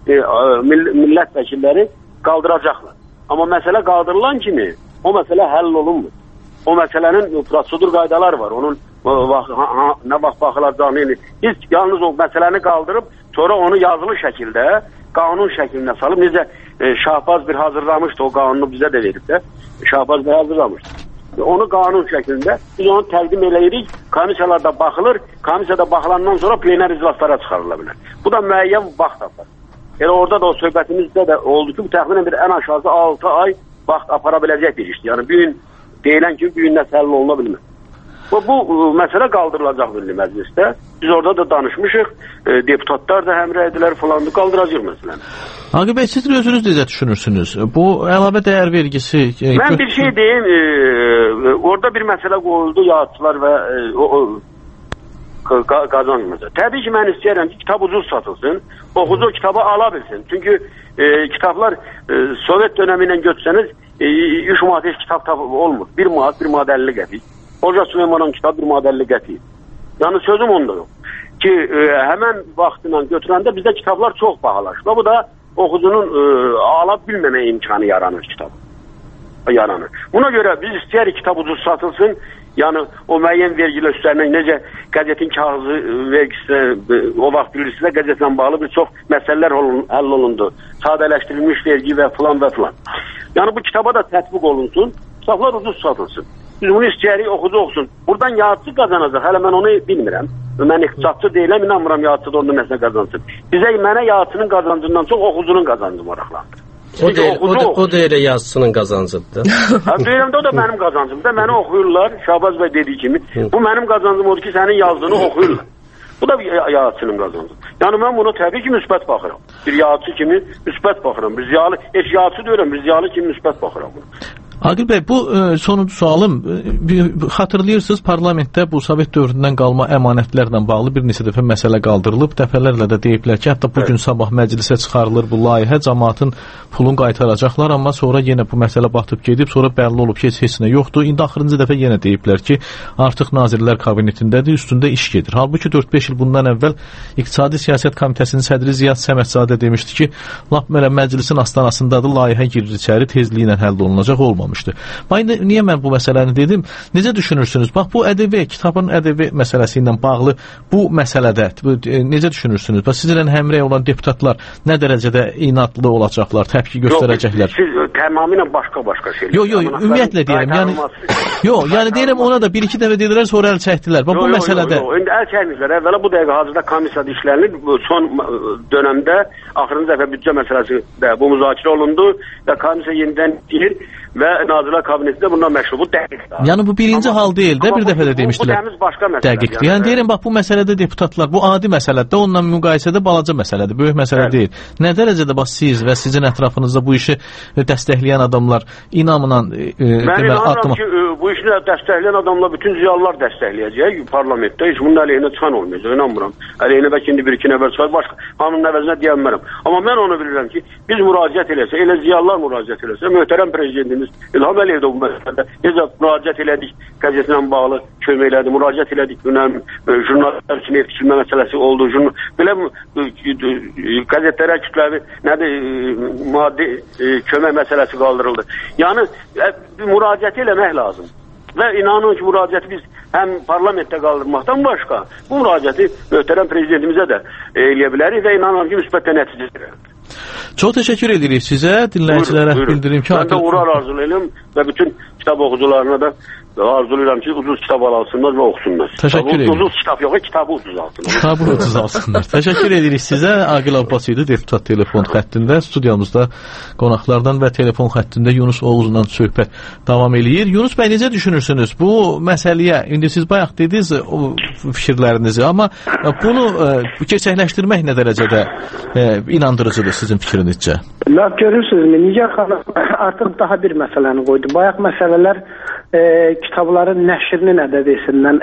millət vəkilləri qaldıracaqlar. Amma məsələ qaldırılan kimi, o məsələ həll olunmur. O məsələnin prosedur qaydaları var. Onun nə vaxt baxılacağını, biz yalnız o məsələni qaldırıb, sonra onu yazılı şəkildə, qanun şəklinə salıb, necə Şahbaz bir hazırlamışdı, o qanunu bizə də verib də, Şahbaz bir hazırlamışdı. Onu qanun şəklində biz onu təqdim eləyirik, komissiyalarda baxılır, komissiyada baxılandan sonra plenar iclaslara çıxarıla bilər. Bu da müəyyən vaxt apar. Elə orada da o söhbətimizdə də oldu ki, bu təxminən bir ən aşağısı 6 ay vaxt apara biləcək bir işdir. Yəni, bir gün deyilən ki, bir gündə həll oluna bilmir. Bu məsələ qaldırılacaq Milli Məclisdə. Biz orada da danışmışıq. Deputatlar da həmrəydilər falan da qaldıracaq məsələni. Aqil bəy, siz özünüz necə düşünürsünüz? Bu əlavə dəyər vergisi... Mən bir şey deyim. Orada bir məsələ qoyuldu, yazıçılar və qazanmasa. Təbii ki, mən istəyərəm ki, kitab ucuz satılsın. Oxucu kitabı ala bilsin. Çünki kitablar Sovet dönəmi ilə götürsəniz 3 manat kitab olmur. 1 manat, 1 manat 50 qəpik. Hoca Süleymanın kitabı 1 manat 50 qəpik. Yəni sözüm onda yox. Ki, həmən vaxtla götürəndə bizdə kitablar çox bahalaşır. Bu da oxucunun ala bilməmə imkanı yaranır kitab. Buna görə biz istəyərik kitab ucuz satılsın. Yəni o müəyyən vergilər üstlərindən necə qəzetin kağızı vergisi o vaxt bilirsiniz, qəzetlə bağlı bir çox məsələlər həll olundu. Sadələşdirilmiş vergi və filan və filan. Yəni bu kitaba da tətbiq olunsun, kitablar ucuz satılsın. Biz bunu istəyərik, oxucu oxusun. Buradan yazıcı qazanacaq, hələ mən onu bilmirəm. Mən iqtisadçı deyiləm, inanmıram yazıcı da onda nəsə qazansın. Mənə yazıcının qazancından çox oxucunun qazancı maraqlandır. O da elə yazıcının qazancıdır. Deyirəm də o da mənim qazancımdır. Məni oxuyurlar, Şahbaz bəy dediyi kimi. Bu mənim qazancım odur ki, sənin yazdığını oxuyurlar. Bu da bir yazıçının qazancıdır. Yəni mən buna təbii ki, müsbət baxıram. Bir yazıçı kimi müsbət baxıram. Bir ziyalı, heç yazıçı deyirəm, bir ziyalı kimi müsbət baxıram buna. Aqil bəy, bu sonuncu sualım. Xatırlayırsınız, parlamentdə bu Sovet dövründən qalma əmanətlərlə bağlı bir neçə dəfə məsələ qaldırılıb. Dəfələrlə də deyiblər ki, hətta bugün sabah məclisə çıxarılır bu layihə, cəmaatın pulunu qaytaracaqlar, amma sonra yenə bu məsələ batıb gedib, sonra bəlli olub ki, heç nə yoxdur. İndi axırıncı dəfə yenə deyiblər ki, artıq Nazirlər Kabinetindədir, üstündə iş gedir. Halbuki 4-5 il bundan əvvəl İqtisadi Siyasət Komitəsinin sədri Ziyad Səmədzadə demişdi ki, lap məclisin astanasındadır, layihə girir içəri, tezliklə həll olunacaq, olmamışdı. Niyə mən bu məsələni dedim? Necə düşünürsünüz? Bax, bu ədəbi, kitabın ədəbi məsələsi ilə bağlı bu məsələdə necə düşünürsünüz? Bax, sizlə həmrəy olan deputatlar nə dərəcədə inadlı olacaqlar, təpki göstərəcəklər? Siz tamamilə başqa şeylər. Yox, ümumiyyətlə deyirəm. Yəni deyirəm, ona da bir-iki dəfə dedilər, sonra əl çəkdilər. Bax, bu məsələdə... İndi əl çəkmişlər. Əvvəla bu dəqiqə hazırda komissiyada işlənilir. Son dönəmdə axırıncı dəfə büdcə məsələsi də bu müzakirə olundu və komissiya yenidən deyir və Nazirlər Kabinetində bundan məşğul. Bu dəqiqdir. Yəni bu birinci hal deyil də, bir dəfə də demişdilər. Bu təmiz başqa məsələdir. Dəqiqdir. Yəni deyirəm, bax, bu məsələdə deputatlar, bu adi məsələdir, onunla müqayisədə balaca məsələdir, böyük məsələ deyil. Nə dərəcədə bax, siz və sizin ətrafınızda bu işi dəstəkləyən adamlar inamla mən inanıram ki, bu işi dəstəkləyən adamlar bütün ziyalılar dəstəkləyəcək parlamentdə, heç bunun əleyhinə çıxan olmayacaq, inanmıram. Əleyhinə bəlkə indi bir-iki nəfər çıxar, başqa hamının əvəzinə deyənmərəm. Amma mən onu bilirəm ki, biz müraciət eləsə, elə ziyalılar müraciət eləsə, möhtərəm prezidentimiz İlham Əliyev də bu məsələdə necə müraciət elədik, qəzetlə bağlı kömək elədik, müraciət elədik, jurnalistlər üçün etkilmə məsələsi oldu, belə qəzetlərə kütləvi maddi kömək məsələsi qaldırıldı. Yəni, müraciət eləmək lazım. Və inanın ki, müraciəti biz həm parlamentdə qaldırmaqdan başqa, bu müraciəti möhtərəm prezidentimizə də eləyə bilərik və inanın ki, müsbət nəticə verir. Çox təşəkkür edirik sizə, dinləyicilərə bildirim ki... Mən də uğrar arzulayım və bütün kitab oxucularına da arzulayıram ki, ucuz kitab alsınlar və oxusunlar. Təşəkkür edirik. Ucuz kitab yox, kitabı ucuz alsınlar. Kitabı ucuz alsınlar. Təşəkkür edirik sizə. Aqil Abbas idi, deputat telefon xəttində. Studiyamızda qonaqlardan və telefon xəttində Yunus Oğuzla söhbət davam eləyir. Yunus bəy, necə düşünürsünüz bu məsələyə? İndi siz bayaq dediniz o fikirlərinizi, amma bunu gerçəkləşdirmək nə dərəcədə inandırıcıdır sizin fikrinizcə? Görürsünüzmü, Nigar xanım artıq daha bir məsələni qoydu. Bayaq məsələlər kitabların nəşrinin ədəbiyyəsindən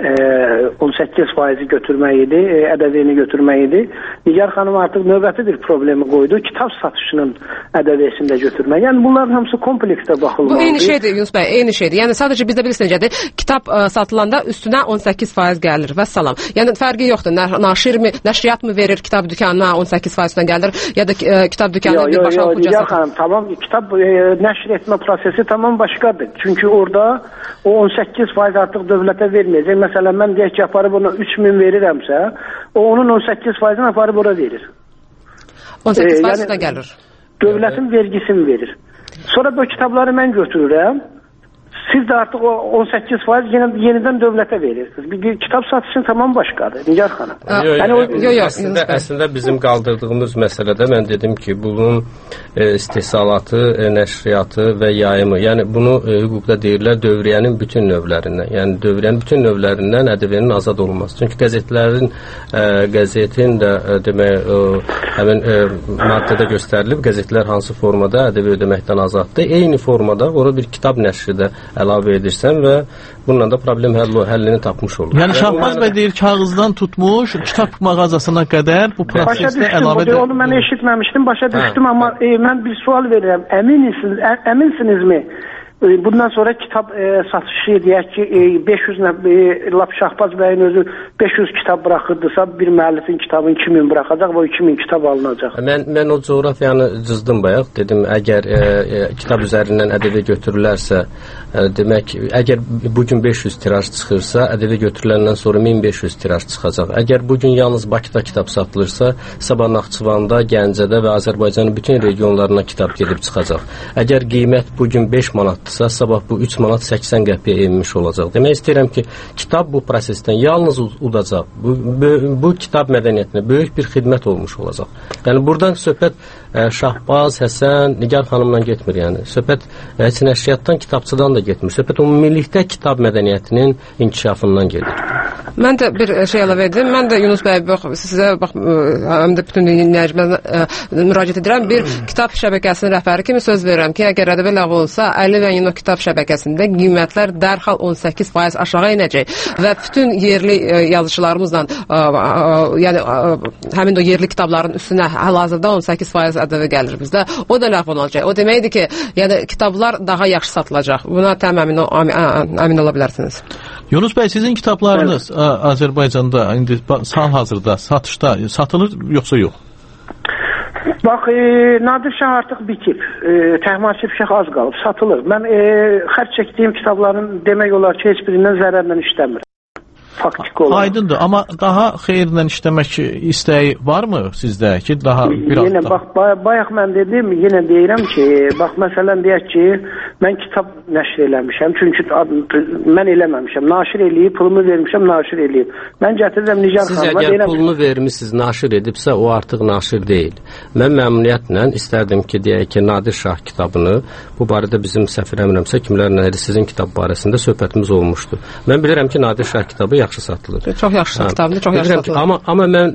18% götürmək idi, ədəbiyyini götürmək idi. Nigar xanım artıq növbəti bir problemi qoydu, kitab satışının ədəbiyyəsində götürmək. Yəni bunların hamısı kompleksdə baxılmalıdır. Bu eyni şeydir Yunus bəy, eyni şeydir. Yəni sadəcə bizdə bilirsiniz necədir? Kitab satılanda üstünə 18% gəlir və salam. Yəni fərqi yoxdur. Naşirmi, nəşriyyat mı verir kitab dükanına 18%-dən gəlir ya da kitab dükanına bir başa oxucası. Nigar xanım, tamam, kitab nəşr etmə prosesi tamam başqadır. Çünki orada o 18% artıq dövlətə verməyəcək. Məsələn, mən deyək ki, aparıb ona 3000 verirəmsə, o onun 18%-ni aparıb ora verir. 18%-nə gəlir. Dövlətin vergisini verir. Sonra bu kitabları mən götürürəm. Siz də artıq o 18% yenidən dövlətə verirsiniz. Bir kitab satışı tamam başqadır. Nigar xanım. Əslində bizim qaldırdığımız məsələdə mən dedim ki, bunun istehsalatı, nəşriyyatı və yayımı, yəni bunu hüquqda deyirlər dövriyyənin bütün növlərindən, yəni dövriyyənin bütün növlərindən ədəbiyyənin azad olunması. Çünki qəzetin də demək həmin maddədə göstərilib, qəzetlər hansı formada ədəbi ödəməkdən azaddır. Eyni formada ora bir kitab nəşri də əlavə edirsən və bununla da problem həllini tapmış olur. Yəni Şahbaz bəy deyir, kağızdan tutmuş, kitab mağazasına qədər bu prosesdə əlavə edir. Onu mən eşitməmişdim, başa düşdüm, amma mən bir sual verirəm. Əminsinizmi? Bundan sonra kitab satışı deyək ki 500 lap Şahbaz bəyin özü 500 kitab buraxırdısa bir müəllifin kitabını 2000 buraxacaq və 2000 kitab alınacaq. Mən o coğrafiyanı cızdım bayaq. Dedim, əgər kitab üzərindən ədəbi götürülərsə, demək, əgər bugün 500 tiraj çıxırsa, ədəbi götürüləndən sonra 1500 tiraj çıxacaq. Əgər bugün yalnız Bakıda kitab satılırsa, sabah Naxçıvanda, Gəncədə və Azərbaycanın bütün regionlarına kitab gedib çıxacaq. Əgər qiymət bugün 5 manat sabah bu 3 manat 80 qəpiyə enmiş olacaq. Demək istəyirəm ki, kitab bu prosesdən yalnız udacaq. Bu kitab mədəniyyətinə böyük bir xidmət olmuş olacaq. Yəni buradan söhbət Şahbaz, Həsən, Nigar xanımla getmir, yəni. Söhbət heç nəşriyyatdan, kitabçıdan da getmir. Söhbət ümumilikdə kitab mədəniyyətinin inkişafından gedir. Mən də bir şey əlavə edim. Mən də Yunus bəy, sizə həm də bütün dinləyicilərimə müraciət edirəm. Bir kitab şəbəkəsinin rəhbəri kimi söz verirəm ki, əgər ədəbi ləğv olsa, Əli və Yino kitab şəbəkəsində qiymətlər dərhal 18% aşağı inəcək və bütün yerli yazıçılarımızla, yəni həmin o yerli kitabların üstünə hal-hazırda 18% ədəbi gəlir bizdə. O da ləğv olacaq. O deməkdir ki, yəni kitablar daha yaxşı satılacaq. Buna tam əmin ola bilərsiniz. Yunus bəy, sizin kitablarınız Azərbaycanda indi hal-hazırda satışda satılır yoxsa yox? Bax, Nadir Şah artıq bitib. Təhmasib Şah az qalıb, satılır. Mən xərc çəkdiyim kitabların demək olar ki, heç birindən zərərlə işləmir. Faktik olarak. Aydındır, amma daha xeyirlə işləmək istəyi varmı sizdə ki, daha biraz yenə daha... bax, bayaq mən dedim, yenə deyirəm ki, bax, məsələn deyək ki, mən kitab nəşr eləmişəm, çünki mən eləməmişəm, naşir eləyib, pulumu vermişəm, naşir eləyib. Mən gətirirəm Nigar xanıma, deyirəm... Siz əgər pulunu vermişsiniz, naşir edibsə, o artıq naşir deyil. Mən məmnuniyyətlə istərdim ki, deyək ki, Nadir Şah kitabını, bu barədə bizim səfir əmrəmsə, kimlərlə sizin kitab barəsində söhbətimiz olmuşdu. Mən bilirəm ki, Nadir Şah kitabı yaxşı satılır. Çox yaxşı kitabdır, çox yaxşı satılır. Amma mən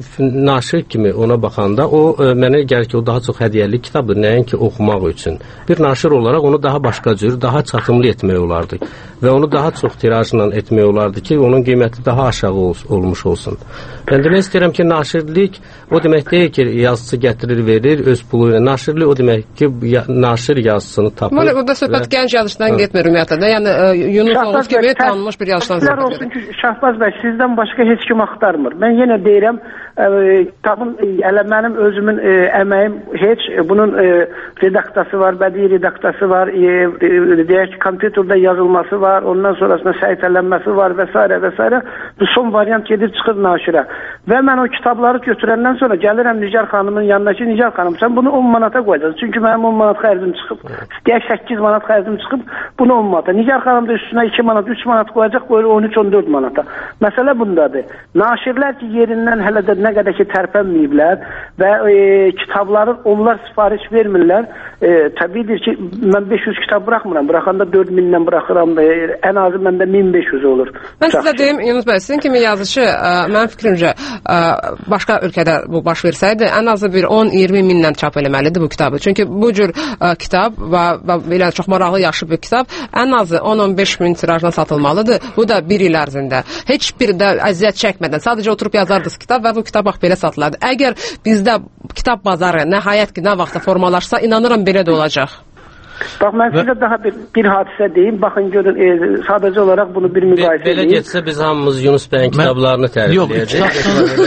naşir kimi ona baxanda o mənə gəlir ki, o daha çox hədiyyəlik kitabdır, nəinki oxumaq üçün. Bir naşir olaraq onu daha başqa cür, daha çatımlı etmək olardı və onu daha çox tirajla etmək olardı ki, onun qiyməti daha aşağı olmuş olsun. Mən demək istəyirəm ki, naşirlik o demək deyil ki, yazıcı gətirir, verir, öz pulu ilə. Naşirlik o demək ki, naşir yazısını tapır. O da söhbət gənc yazıçıdan getmir ümumiyyətlə də. Yəni Yunus Oğuz kimi tanınmış bir yazıçıdan söhbət edir. Şahbaz bəy, sizdən başqa heç kim axtarmır. Mən yenə deyirəm, kitabın mənim özümün əməyim heç, bunun redaktası var, bədii redaktası var, deyək ki, kompüterdə yazılması var, ondan sonrasında səhifələnməsi var və s. və s. Bu son variant gedir, çıxır naşirə. Və mən o kitabları götürəndən sonra gəlirəm Nigar xanımın yanına ki, Nigar xanım, sən bunu 10 manata qoyacaqsın. Çünki mənim 10 manat xərcim çıxıb, deyək 8 manat xərcim çıxıb, bunu 10 manata. Nigar xanım da üstünə 2 manat, 3 manat qoyacaq, qoyur 13-14 manata. Məsələ bundadır. Naşirlər ki, yerindən hələ də nə qədər ki, tərpənməyiblər və kitabları onlar sifariş vermirlər. Təbiidir ki, mən 500 kitab buraxmıram. Buraxanda 4000-dən buraxıram. Ən azı məndə 1500 olur. Mən sizə deyim, Yunus bəy, sizin kimi yazıcı, mənim fikrimcə, başqa ölkədə bu baş versəydi, ən azı bir 10-20 minlə çap eləməlidir bu kitabı. Çünki bu cür kitab və belə çox maraqlı, yaxşı bir kitab ən azı 10-15 min tirajla satılmalıdır. Bu da bir il ərzində. Heç bir də əziyyət çəkmədən, sadəcə oturub yazardınız kitab və bu kitab bax belə satılardı. Əgər bizdə kitab bazarı nəhayət ki, nə vaxtda formalaşsa, inanıram belə də olacaq. Bax, mən sizə daha bir hadisə deyim. Baxın, görün, sadəcə olaraq bunu bir müqayisə edeyim. Belə getsə biz hamımız Yunus bəyin kitablarını tərifləyəcək.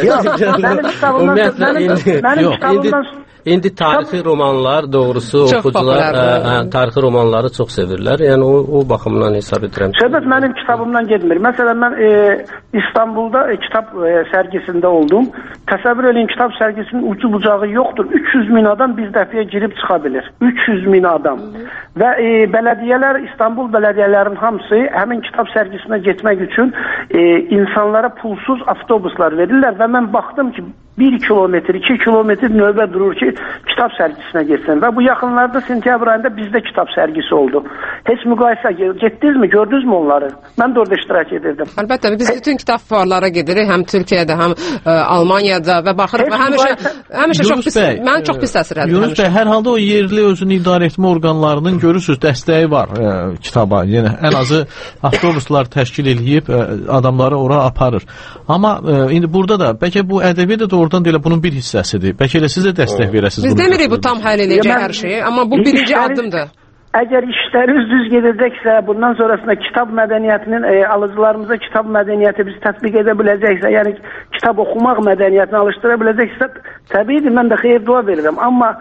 Mənim kitabımdan... İndi tarixi romanlar, doğrusu oxucular tarixi romanları çox sevirlər. Yəni o baxımdan hesab edirəm. Söhbət mənim kitabımdan getmir. Məsələn, mən İstanbulda kitab sərgisində oldum. Təsəvvür edin, kitab sərgisinin ucu bucağı yoxdur. 300 min adam bir dəfəyə girib çıxa bilir. 300 min adam. Və bələdiyyələr, İstanbul bələdiyyələrinin hamısı həmin kitab sərgisinə getmək üçün insanlara pulsuz avtobuslar verirlər və mən baxdım ki, 1 kilometr, 2 kilometr növbə durur ki, kitab sərgisinə getsin. Və bu yaxınlarda sentyabr ayında bizdə kitab sərgisi oldu. Heç müqayisə getdinizmi, gördünüzmü onları? Mən də orada iştirak edirdim. Əlbəttə, biz bütün kitab fuarlara gedirik, həm Türkiyədə, həm Almaniyada və baxırıq və həmişə çox pis, mən çox pis təsir edir. Yunus bəy, hər halda o yerli özünü idarə etmə orqanlarının görürsünüz, dəstəyi var kitaba. Yəni, ən azı avtobuslar təşkil edib adamları ora aparır. Amma indi burada da, bəlkə bu ədəbiyyat da oradan deyil, bunun bir hissəsidir. Bəlkə elə siz də dəstək verəsiniz. Biz demirik bu tam həll edəcək hər şeyi, amma bu birinci addımdır. Əgər işləriniz düz gedəcəksə, bundan sonrasında kitab mədəniyyətinin, alıcılarımıza kitab mədəniyyəti biz tətbiq edə biləcəksə, yəni kitab oxumaq mədəniyyətini alışdıra biləcəksə, təbiidir, mən də xeyir dua verirəm. Amma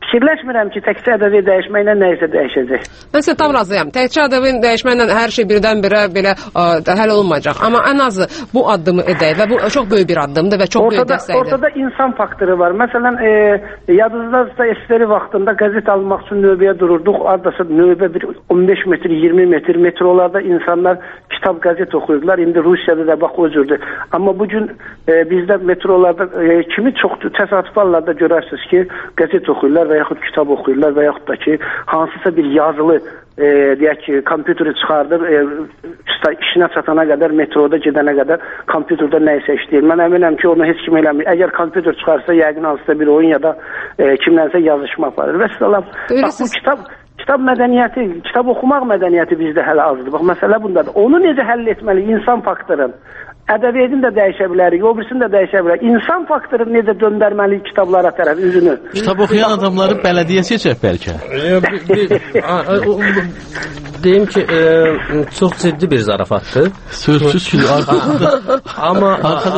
fikirləşmirəm ki, təkcə ədəbi dəyişməklə nə isə dəyişəcək. Mən sizə tam razıyam. Təkcə ədəbin dəyişməklə hər şey birdən-birə belə həll olunmayacaq. Amma ən azı bu addımı edək və bu çox böyük bir addımdır və çox böyük dəstəkdir. Ortada insan faktoru var. Məsələn, yadınızdadırsa SSR vaxtında qəzet almaq üçün növbəyə dururduq. Ardasa növbə bir 15 metr, 20 metr metrolarda insanlar kitab, qəzet oxuyurdular. İndi Rusiyada da bax o cürdür. Amma bugün bizdə metrolarda kimi çox təsadüf hallarda görərsiniz ki, qəzet oxuyurlar və yaxud kitab oxuyurlar və yaxud da ki, hansısa bir yazılı deyək ki, kompüteri çıxardır, işinə çatana qədər, metroda gedənə qədər kompüterdə nə isə işləyir. Mən əminəm ki, onu heç kim eləmir. Əgər kompüter çıxarsa, yəqin hansısa bir oyun ya da kimlənsə yazışma aparır. Və salam, bax bu kitab mədəniyyəti, kitab oxumaq mədəniyyəti bizdə hələ azdır. Bax, məsələ bundadır. Onu necə həll etməli? İnsan faktorun. Ədəbiyyatını da dəyişə bilərik, obrisini də dəyişə bilərik. İnsan faktorunu necə döndərməliyik kitablara tərəf, üzünü? Kitab oxuyan adamları bələdiyyə seçək bəlkə. Deyim ki, çox ciddi bir zarafatdır. Sözsüz ki, amma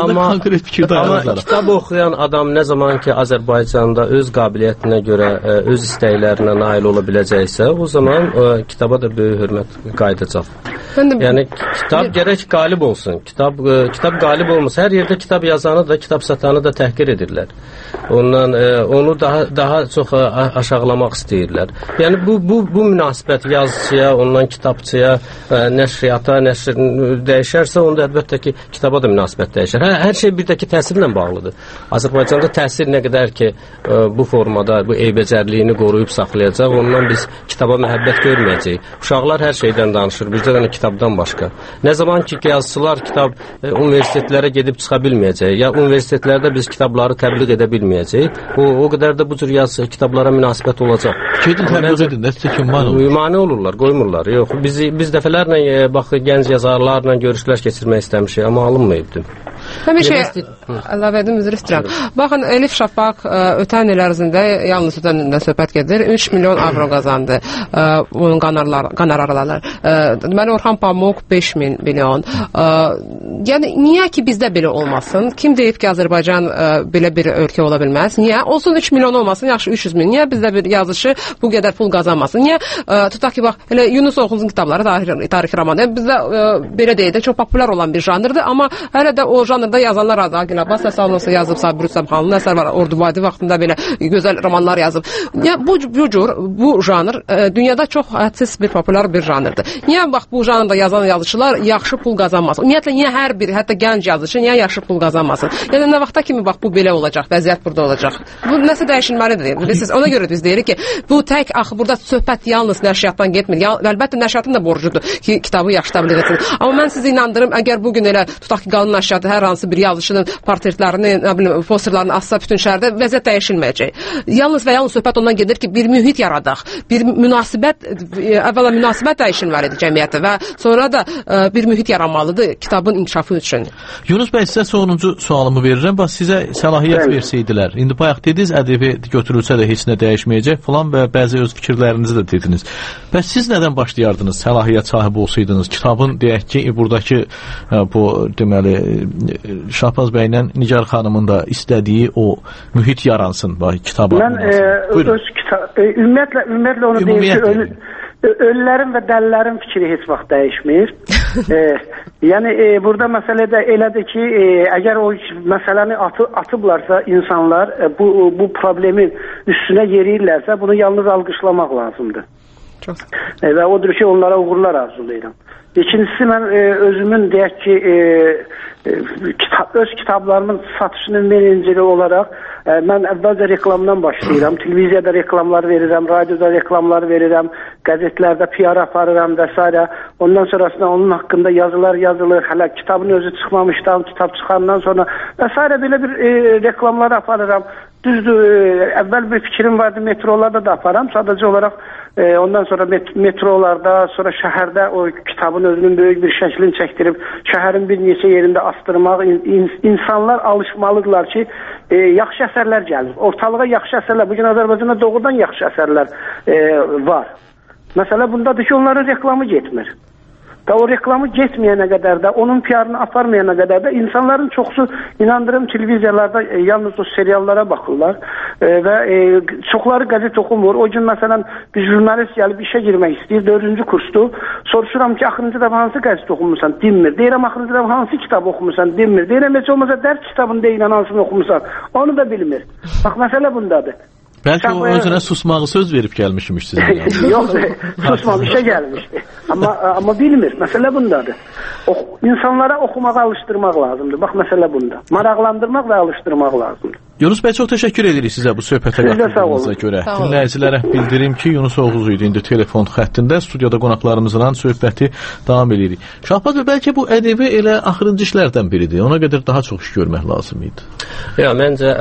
kitab oxuyan adam nə zaman ki, Azərbaycanda öz qabiliyyətinə görə, öz istəklərinə nail ola biləcəksə, o zaman kitaba da böyük hörmət qayıdacaq. Yəni, kitab gərək qalib olsun. Kitab qalib olmasa, hər yerdə kitab yazanı da, kitab satanı da təhqir edirlər. Ondan onu daha çox aşağılamaq istəyirlər. Yəni bu münasibət yazıçıya, ondan kitabçıya, nəşriyyata, dəyişərsə, onda əlbəttə ki, kitaba da münasibət dəyişər. Hər şey bir də ki, təsirlə bağlıdır. Azərbaycanda təsir nə qədər ki, bu formada, bu eybəcərliyini qoruyub saxlayacaq, ondan biz kitaba məhəbbət görməyəcəyik. Uşaqlar hər şeydən danışır, bizdə də kitabdan başqa. Nə zaman ki, yazıçılar kitab universitetlərə gedib çıxa bilməyəcək, ya universitetlərdə biz kitabları təbliğ edə bilməyəcək, o qədər də bu cür yazı kitablara münasibət olacaq. Gedin təbliğ edin, nəticə kim mani olur? Mani olurlar, qoymurlar. Yox, biz dəfələrlə bax, gənc yazarlarla görüşlər keçirmək istəmişik, amma alınmayıbdır. Həmin şey əlavə edim, üzr istəyirəm. Baxın, Elif Şafaq ötən il ərzində, yalnız ötən ildə söhbət gedir, 3 milyon avro qazandı onun qanararları. Deməli, Orxan Pamuk 5 milyon. Yəni, niyə ki bizdə belə olmasın? Kim deyib ki, Azərbaycan belə bir ölkə ola bilməz? Niyə? Olsun 3 milyon olmasın, yaxşı 300 min. Niyə bizdə bir yazışı bu qədər pul qazanmasın? Niyə? Tutaq ki, bax, elə Yunus Oğuzun kitabları tarixi romanı. Bizdə belə deyək də çox populyar olan bir janrdır, amma hələ də o janrda yazanlar az. Agil Abbas Nəsəlovsa yazıb, Sabir Rüstəmxanlı Nəsər var, Ordubadi vaxtında belə gözəl romanlar yazıb. Yəni, bu janr dünyada çox hədsiz bir populyar bir janrdır. Niyə bax bu janrda yazan yazıçılar yaxşı pul qazanmasın? Ümumiyyətlə, niyə hər biri, hətta gənc yazıcı, niyə yaxşı pul qazanmasın? Yəni, nə vaxta kimi bax bu belə olacaq, vəziyyət burada olacaq. Bu nəsə dəyişilməlidir. Bilirsiniz, ona görə biz deyirik ki, bu tək axı burada söhbət yalnız nəşriyyatdan getmir. Əlbəttə, nəşriyyatın da borcudur ki, kitabı yaxşı təbliğ etsin. Amma mən sizi inandırım, əgər bugün elə tutaq ki, qanun nəşriyyatı hər hansı bir yazıçının portretlərini, posterlərini assa bütün şəhərdə vəziyyət dəyişilməyəcək. Yalnız və yalnız söhbət ondan gedir ki, bir mühit yaradaq, bir münasibət, əvvəla münasibət dəyişilməlidir cəmiyyətdə və sonra da bir mühit yaranmalıdır kitabın inkişafı üçün. Yunus bəy, sizə sonuncu sualımı verirəm. Bax, sizə səlahiyyət versəydilər. İndi bayaq dediniz, ədəbi götürülsə də heç nə dəyişməyəcək falan və bəzi öz fikirlərinizi də dediniz. Bəs siz nədən başlayardınız? Səlahiyyət sahibi olsaydınız, kitabın, deyək ki, buradakı bu, deməli, Şahbaz bəylə Nigar xanımın da istədiyi o mühit yaransın kitaba. Mən ümumiyyətlə onu deyim ki, ölülərin və dəlilərin fikri heç vaxt dəyişmir. Yəni, burada məsələ də elədir ki, əgər o məsələni atıblarsa insanlar, bu problemin üstünə yeriyirlərsə, bunu yalnız alqışlamaq lazımdır. Və odur ki, onlara uğurlar arzulayıram. İkincisi, mən özümün deyək ki, öz kitablarımın satışının meneceri olaraq mən əvvəlcə reklamdan başlayıram. Televiziyada reklamlar verirəm, radioda reklamlar verirəm, qəzetlərdə PR aparıram və s. Ondan sonrasında onun haqqında yazılar yazılır. Hələ kitabın özü çıxmamışdan, kitab çıxandan sonra və s. belə bir reklamlar aparıram. Düzdür, əvvəl bir fikrim vardı, metrolarda da aparam. Sadəcə olaraq ondan sonra metrolarda, sonra şəhərdə o kitabın özünün böyük bir şəklini çəkdirib, şəhərin bir neçə yerində astırmaq, insanlar alışmalıdırlar ki, yaxşı əsərlər gəlir. Ortalığa yaxşı əsərlər, bugün Azərbaycanda doğrudan yaxşı əsərlər var. Məsələ bundadır ki, onların reklamı getmir. Və o reklamı getməyənə qədər də, onun PR-ını aparmayana qədər də insanların çoxsu, inandırım, televiziyalarda yalnız o seriallara baxırlar Və çoxları qəzet oxumur. O gün məsələn bir jurnalist gəlib işə girmək istəyir, 4-cü kursdur. Soruşuram ki, axırıncı dəfə hansı qəzet oxumusan? Dinmir. Deyirəm, axırıncı dəfə hansı kitab oxumusan? Dinmir. Deyirəm, heç olmasa dərs kitabında ilə hansını oxumusan? Onu da bilmir. Bax, məsələ bundadır. Bəlkə o özünə susmağı söz verib gəlmişmiş sizə. Yox, susmam, işə gəlmişdi. Amma bilmir. Məsələ bundadır. İnsanlara oxumağa alışdırmaq lazımdır. Bax, məsələ bunda. Maraqlandırmaq və alışdırmaq lazımdır. Yunus bəy, çox təşəkkür edirik sizə bu söhbətə qatırdığınıza görə. Dinləyicilərə bildirim ki, Yunus Oğuz idi indi telefon xəttində. Studiyada qonaqlarımızla söhbəti davam edirik. Şahbaz bəy, bəlkə bu ədəbi elə axırıncı işlərdən biridir. Ona qədər daha çox iş görmək lazım idi. Ya, məncə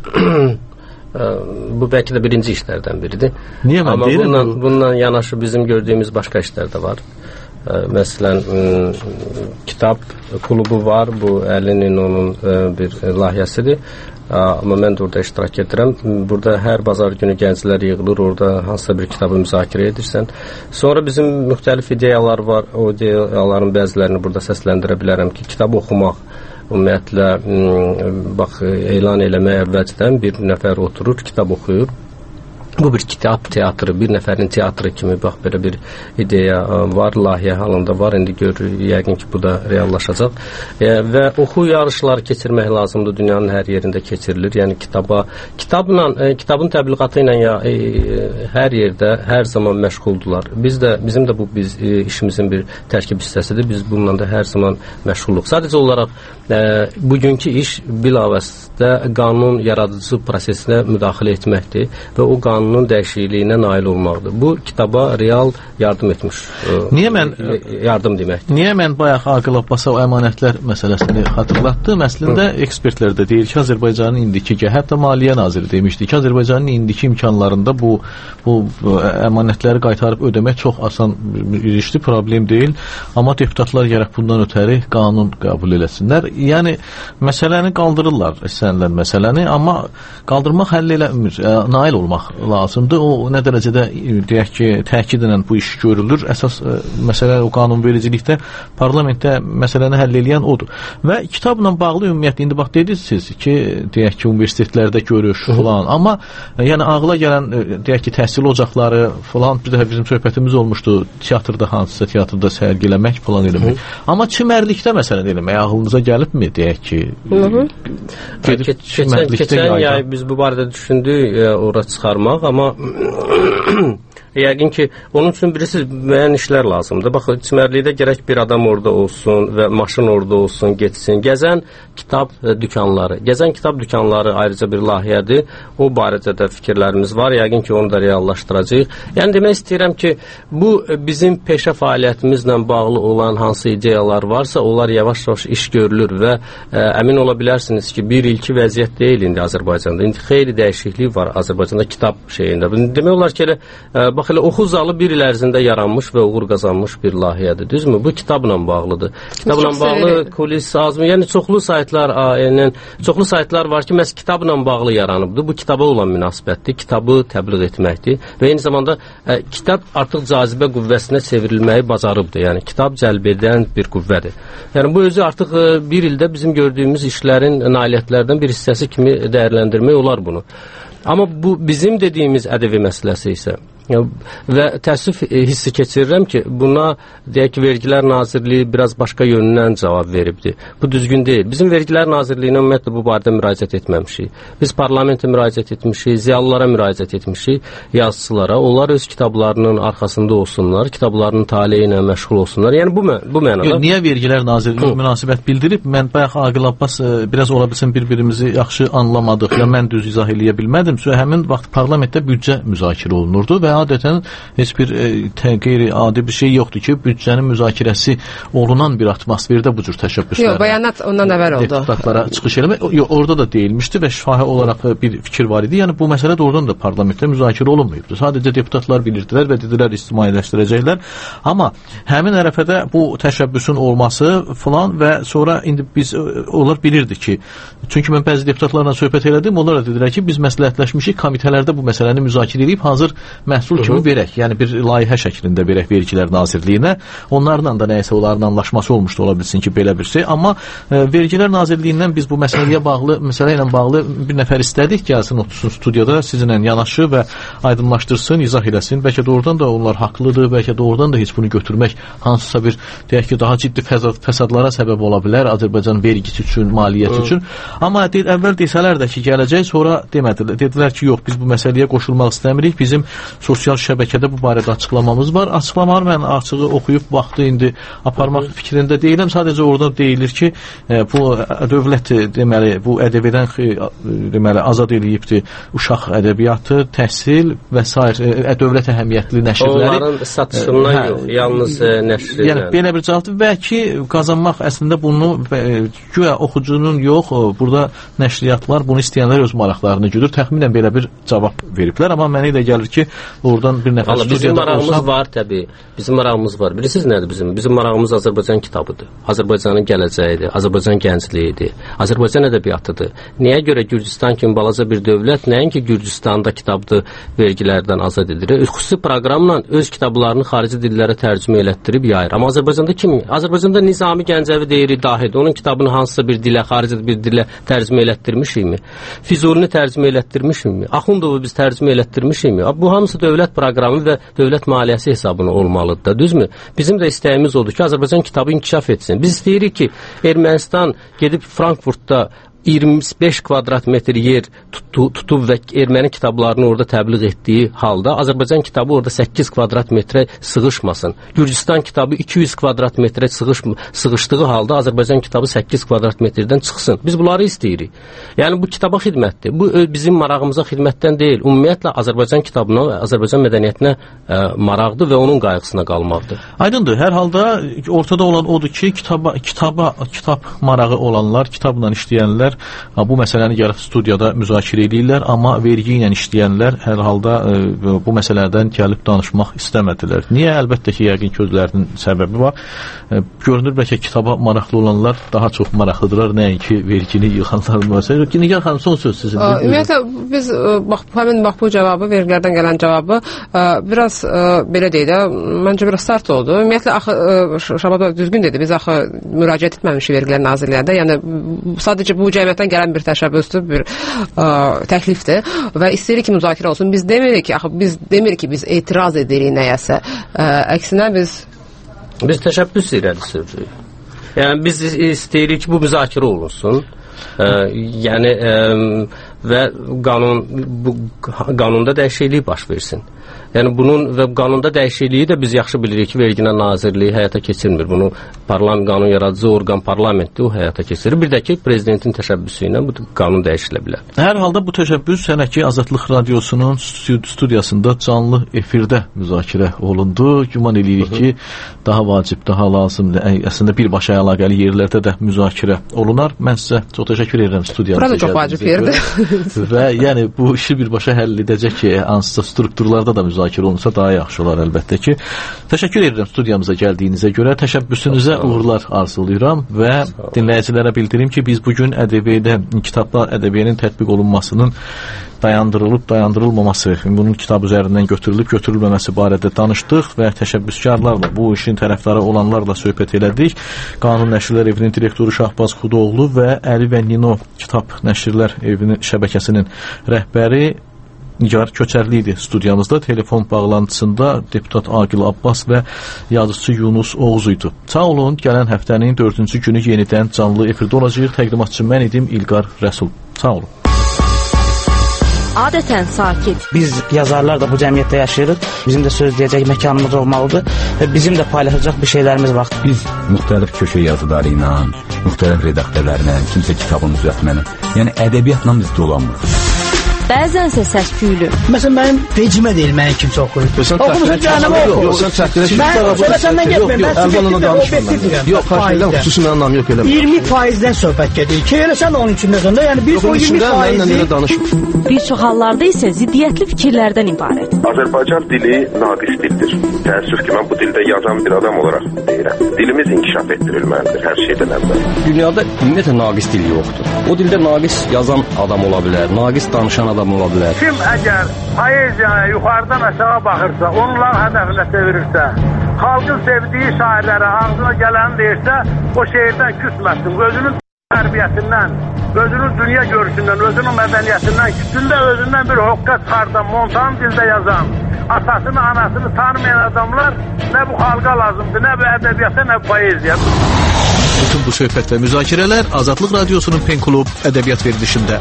bu bəlkə də birinci işlərdən biridir. Niyə mən deyirəm? Amma bununla yanaşı bizim gördüyümüz başqa işlər də var. Məsələn, kitab klubu var. Bu Əlinin onun bir layihəsidir. Amma mən də orada iştirak edirəm. Burada hər bazar günü gənclər yığılır, orada hansısa bir kitabı müzakirə edirsən. Sonra bizim müxtəlif ideyalar var. O ideyaların bəzilərini burada səsləndirə bilərəm ki, kitab oxumaq ümumiyyətlə bax, elan eləmək əvvəlcədən bir nəfər oturur, kitab oxuyur. Bu bir kitab teatrı, bir nəfərin teatrı kimi bax belə bir ideya var, layihə halında var. İndi görürük, yəqin ki, bu da reallaşacaq. Və oxu yarışları keçirmək lazımdır. Dünyanın hər yerində keçirilir. Yəni kitabın təbliğatı ilə hər yerdə, hər zaman məşğuldular. Bizim də bu işimizin bir tərkib hissəsidir. Biz bununla da hər zaman məşğulluq. Sadəcə olaraq bugünkü iş bilavasitə qanun yaradıcı prosesinə müdaxilə etməkdir və o qanunun dəyişikliyinə nail olmaqdır. Bu kitaba real yardım etmiş. Yardım deməkdir. Niyə mən bayaq Aqil Abbasov əmanətlər məsələsini xatırlatdım? Əslində ekspertlər də deyir ki, Azərbaycanın indiki, hətta Maliyyə Naziri demişdi ki, Azərbaycanın indiki imkanlarında bu əmanətləri qaytarıb ödəmək çox asan bir işdir, problem deyil. Amma deputatlar gərək bundan ötəri qanun qəbul eləsinlər. Yəni, məsələni qaldırırlar, istənilən məsələni, amma qaldırmaq həll eləmir, nail olmaq lazımdır. O nə dərəcədə, deyək ki, təkid edən bu iş görülür. Əsas məsələ o qanunvericilikdə, parlamentdə məsələni həll eləyən odur. Və kitabla bağlı ümumiyyətlə, indi bax dedirsiniz ki, deyək ki, universitetlərdə görüş falan, amma yəni ağla gələn, deyək ki, təhsil ocaqları falan, bir dəfə bizim söhbətimiz olmuşdu, teatrda hansısa teatrda sərgiləmək falan eləmək. Amma çimərlikdə məsələn eləmək ağlınıza gəlibmi, deyək ki? Keçən yay biz bu barədə düşündük, ora çıxarmaq, amma yəqin ki, onun üçün birisi müəyyən işlər lazımdır. Bax, çimərlikdə gərək bir adam orada olsun və maşın orada olsun, getsin. Gəzən kitab dükanları ayrıca bir layihədir. O barədə də fikirlərimiz var. Yəqin ki, onu da reallaşdıracağıq. Yəni, demək istəyirəm ki, bu bizim peşə fəaliyyətimizlə bağlı olan hansı ideyalar varsa, onlar yavaş-yavaş iş görülür və əmin ola bilərsiniz ki, bir ilki vəziyyət deyil indi Azərbaycanda. İndi xeyli dəyişiklik var Azərbaycanda kitab şeyində. Demək olar ki, bax, elə oxu zalı bir il ərzində yaranmış və uğur qazanmış bir layihədir, düzmü? Bu kitabla bağlıdır. Kitabla bağlı kulis, azmı, yəni çoxlu saytlar var ki, məhz kitabla bağlı yaranıbdır. Bu kitaba olan münasibətdir, kitabı təbliğ etməkdir və eyni zamanda kitab artıq cazibə qüvvəsinə çevrilməyi bacarıbdır. Yəni, kitab cəlb edən bir qüvvədir. Yəni, bu özü artıq bir ildə bizim gördüyümüz işlərin nailiyyətlərdən bir hissəsi kimi dəyərləndirmək olar bunu. Amma bu bizim dediyimiz ədəbi məsələsi isə və təəssüf hissi keçirirəm ki, buna deyək ki, Vergilər Nazirliyi biraz başqa yönündən cavab veribdir. Bu düzgün deyil. Bizim Vergilər Nazirliyinə ümumiyyətlə bu barədə müraciət etməmişik. Biz parlamentə müraciət etmişik, ziyalılara müraciət etmişik, yazıçılara. Onlar öz kitablarının arxasında olsunlar, kitablarının taleyi ilə məşğul olsunlar. Yəni, bu mənada. Niyə Vergilər Nazirliyi münasibət bildirib? Mən bayaq Aqil Abbas biraz ola bilsin bir-birimizi yaxşı anlamadıq və mən düz izah eləyə bilmədim. Həmin vaxt parlamentdə büdcə müzakirə olunurdu və adətən heç bir qeyri-adi bir şey yoxdur ki, büdcənin müzakirəsi olunan bir atmosferdə bu cür təşəbbüslər. Yox, bəyanat ondan əvvəl oldu. Deputatlara çıxış eləmək, orada da deyilmişdi və şifahi olaraq bir fikir var idi. Yəni, bu məsələ doğrudan da parlamentdə müzakirə olunmayıbdır. Sadəcə deputatlar bilirdilər və dedilər ictimailəşdirəcəklər. Amma həmin ərəfədə bu təşəbbüsün olması falan və sonra indi biz, onlar bilirdi ki, çünki mən bəzi deputatlarla söhbət elədim, onlar da dedilər ki, biz məsləhətləşmişik, komitələrdə bu məsələni müzakirə edib hazır məhsul məhsul kimi verək. Yəni bir layihə şəklində verək Vergilər Nazirliyinə. Onlarla da nəyəsə onların anlaşması olmuşdu, ola bilsin ki, belə bir şey. Amma Vergilər Nazirliyindən biz bu məsələ ilə bağlı bir nəfər istədik, gəlsin otursun studiyada sizinlə yanaşı və aydınlaşdırsın, izah eləsin. Bəlkə doğrudan da onlar haqlıdır, bəlkə doğrudan da heç bunu götürmək hansısa bir, deyək ki, daha ciddi fəsadlara səbəb ola bilər Azərbaycan vergisi üçün, maliyyəti üçün. Amma əvvəl desələr də ki, gələcək, sonra demədilər. Dedilər ki, yox, biz bu məsələyə qoşulmaq istəmirik. Bizim sosial şəbəkədə bu barədə açıqlamamız var. Açıqlamaları mən açığı oxuyub vaxtı indi aparmaq fikrində deyiləm. Sadəcə orada deyilir ki, bu dövlət deməli bu ədəbiyyatdan deməli azad eləyibdi uşaq ədəbiyyatı, təhsil və sair dövlət əhəmiyyətli nəşrləri. Onların satışından yox, yalnız nəşrlər. Yəni belə bir cavabdır və ki, qazanmaq əslində bunu güya oxucunun yox, burada nəşriyyatlar bunu istəyənlər öz maraqlarını güdür. Təxminən belə bir cavab veriblər, amma mənə elə gəlir ki, oradan bir nəfər studiyada bizim marağımız var təbii. Bizim marağımız var. Bilirsiniz nədir bizim? Bizim marağımız Azərbaycan kitabıdır. Azərbaycanın gələcəyidir, Azərbaycan gəncliyidir, Azərbaycan ədəbiyyatıdır. Nəyə görə Gürcüstan kimi balaca bir dövlət, nəinki Gürcüstanda kitabdır, vergilərdən azad edilir. Xüsusi proqramla öz kitablarını xarici dillərə tərcümə elətdirib yayır. Amma Azərbaycanda kim? Azərbaycanda Nizami Gəncəvi deyir, dahidir. Onun kitabını hansısa bir dilə, xarici bir dilə tərcümə elətdirmişikmi? Füzulini tərcümə elətdirmişikmi? Axundovu biz tərcümə elətdirmişikmi? Bu hamısı dövlət proqramı və dövlət maliyyəsi hesabına olmalıdır da, düzmü? Bizim də istəyimiz odur ki, Azərbaycan kitabı inkişaf etsin. Biz istəyirik ki, Ermənistan gedib Frankfurtda 25 kvadrat metr yer tutub və erməni kitablarını orada təbliğ etdiyi halda Azərbaycan kitabı orada 8 kvadrat metrə sığışmasın. Gürcüstan kitabı 200 kvadrat metrə sığışdığı halda Azərbaycan kitabı 8 kvadrat metrdən çıxsın. Biz bunları istəyirik. Yəni bu kitaba xidmətdir. Bu bizim marağımıza xidmətdən deyil. Ümumiyyətlə Azərbaycan kitabına və Azərbaycan mədəniyyətinə maraqdır və onun qayğısına qalmaqdır. Aydındır. Hər halda ortada olan odur ki, kitab marağı olanlar, kitabla işləyənlər bu məsələni gəlib studiyada müzakirə edirlər, amma vergi ilə işləyənlər hər halda bu məsələdən gəlib danışmaq istəmədilər. Niyə? Əlbəttə ki, yəqin ki, özlərinin səbəbi var. Görünür bəlkə kitaba maraqlı olanlar daha çox maraqlıdırlar, nəinki vergini yıxanlar müəssəsə. Nigar xanım, son söz sizin. Ümumiyyətlə biz həmin bu cavabı, vergilərdən gələn cavabı biraz belə deyək də, məncə biraz sert oldu. Ümumiyyətlə axı Şabab düzgün dedi. Biz axı müraciət etməmişik Vergilər Nazirliyində. Yəni sadəcə bu cəmiyyətdən gələn bir təşəbbüsdür, bir təklifdir və istəyirik ki, müzakirə olsun. Biz demirik ki, biz etiraz edirik nəyəsə. Əksinə biz təşəbbüs irəli sürürük. Yəni biz istəyirik ki, bu müzakirə olunsun. Yəni və qanunda dəyişiklik baş versin. Yəni bunun və qanunda dəyişikliyi də biz yaxşı bilirik ki, Vergilər Nazirliyi həyata keçirmir. Bunu qanun yaradıcı orqan parlamentdir, o həyata keçirir. Bir də ki, prezidentin təşəbbüsü ilə bu qanun dəyişilə bilər. Hər halda bu təşəbbüs sənəki Azadlıq Radiosunun studiyasında canlı efirdə müzakirə olundu. Güman edirik ki, daha vacib, daha lazımdır. Əslində birbaşa əlaqəli yerlərdə də müzakirə olunar. Mən sizə çox təşəkkür edirəm studiyamıza. Burada çox vacib yerdir. Və yəni bu işi birbaşa həll edəcək ki, hansısa strukturlarda da müzakirə olunsa daha yaxşı olar əlbəttə ki. Təşəkkür edirəm studiyamıza gəldiyinizə görə. Təşəbbüsünüzə uğurlar arzulayıram və dinləyicilərə bildirim ki, biz bugün kitablar ədəbiyyatının tətbiq olunmasının dayandırılmaması, bunun kitab üzərindən götürülməməsi barədə danışdıq və təşəbbüskarlarla, bu işin tərəfdarı olanlarla söhbət elədik. Qanun Nəşrlər Evinin direktoru Şahbaz Xudoğlu və Əli və Nino Kitab Nəşrlər Evinin şəbəkəsinin rəhbəri Nigar Köçərli idi studiyamızda. Telefon bağlantısında deputat Aqil Abbas və yazıçı Yunus Oğuz idi. Sağ olun, gələn həftənin 4-cü günü yenidən canlı efirdə olacaq. Təqdimatçı mən idim, İlqar Rəsul. Sağ olun. Adətən sakit. Biz yazarlar da bu cəmiyyətdə yaşayırıq. Bizim də söz deyəcək məkanımız olmalıdır və bizim də paylaşacaq bir şeylərimiz var. Biz müxtəlif köşə yazıları ilə, müxtəlif redaktörlərlə, kimsə kitabını düzəltməni, yəni ədəbiyyatla biz dolanmırıq. Bəzənsə səs-küylü. Məsələn, mənim vecimə deyil, mənim kimsə oxuyur. Oxumusun cəhənnəmə oxuyur. Yox, sən çəkdirək. Mən səndən getməyim. Mən yox, xahiş edirəm, xüsusi mənim anam yox eləmə. 20%-dən söhbət gedir. Ki, eləsən onun üçün nəzərində, yəni biz o 20%-i... Bir çox hallarda isə ziddiyyətli fikirlərdən ibarət. Azərbaycan dili naqis dildir. Təəssüf ki, mən bu dildə yazan bir adam olaraq deyirəm. Dilimiz inkişaf etdirilməlidir hər şeydən əvvəl. Dünyada ümumiyyətlə naqis dil yoxdur. O dildə naqis yazan adam ola bilər, naqis danışan adam ola bilər. Kim əgər poeziyaya yuxarıdan aşağı baxırsa, onların hədəfinə çevirirsə, xalqın sevdiyi şairlərə ağzına gələni deyirsə, o şeirdən küsməsin. Özünün tərbiyəsindən, özünün dünya görüşündən, özünün mədəniyyətindən, küçündə özündən bir hoqqa çıxardan, montan dildə yazan, atasını, anasını tanımayan adamlar nə bu xalqa lazımdır, nə bu ədəbiyyata, nə bu poeziya. Bütün bu söhbət və müzakirələr Azadlıq Radiosunun Pen Klub ədəbiyyat verilişində.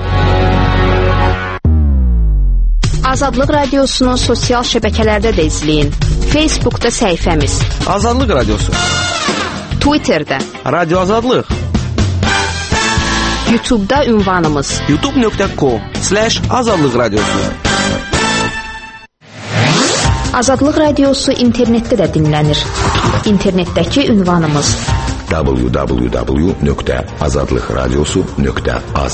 Azadlıq Radiosunu sosial şəbəkələrdə də izləyin. Facebookda səhifəmiz Azadlıq Radiosu, Twitterdə Radio Azadlıq, YouTube'da ünvanımız youtube.com/Azadlıq Radiosu. Azadlıq Radiosu internetdə də dinlənir. İnternetdəki ünvanımız www.azadlıqradiosu.az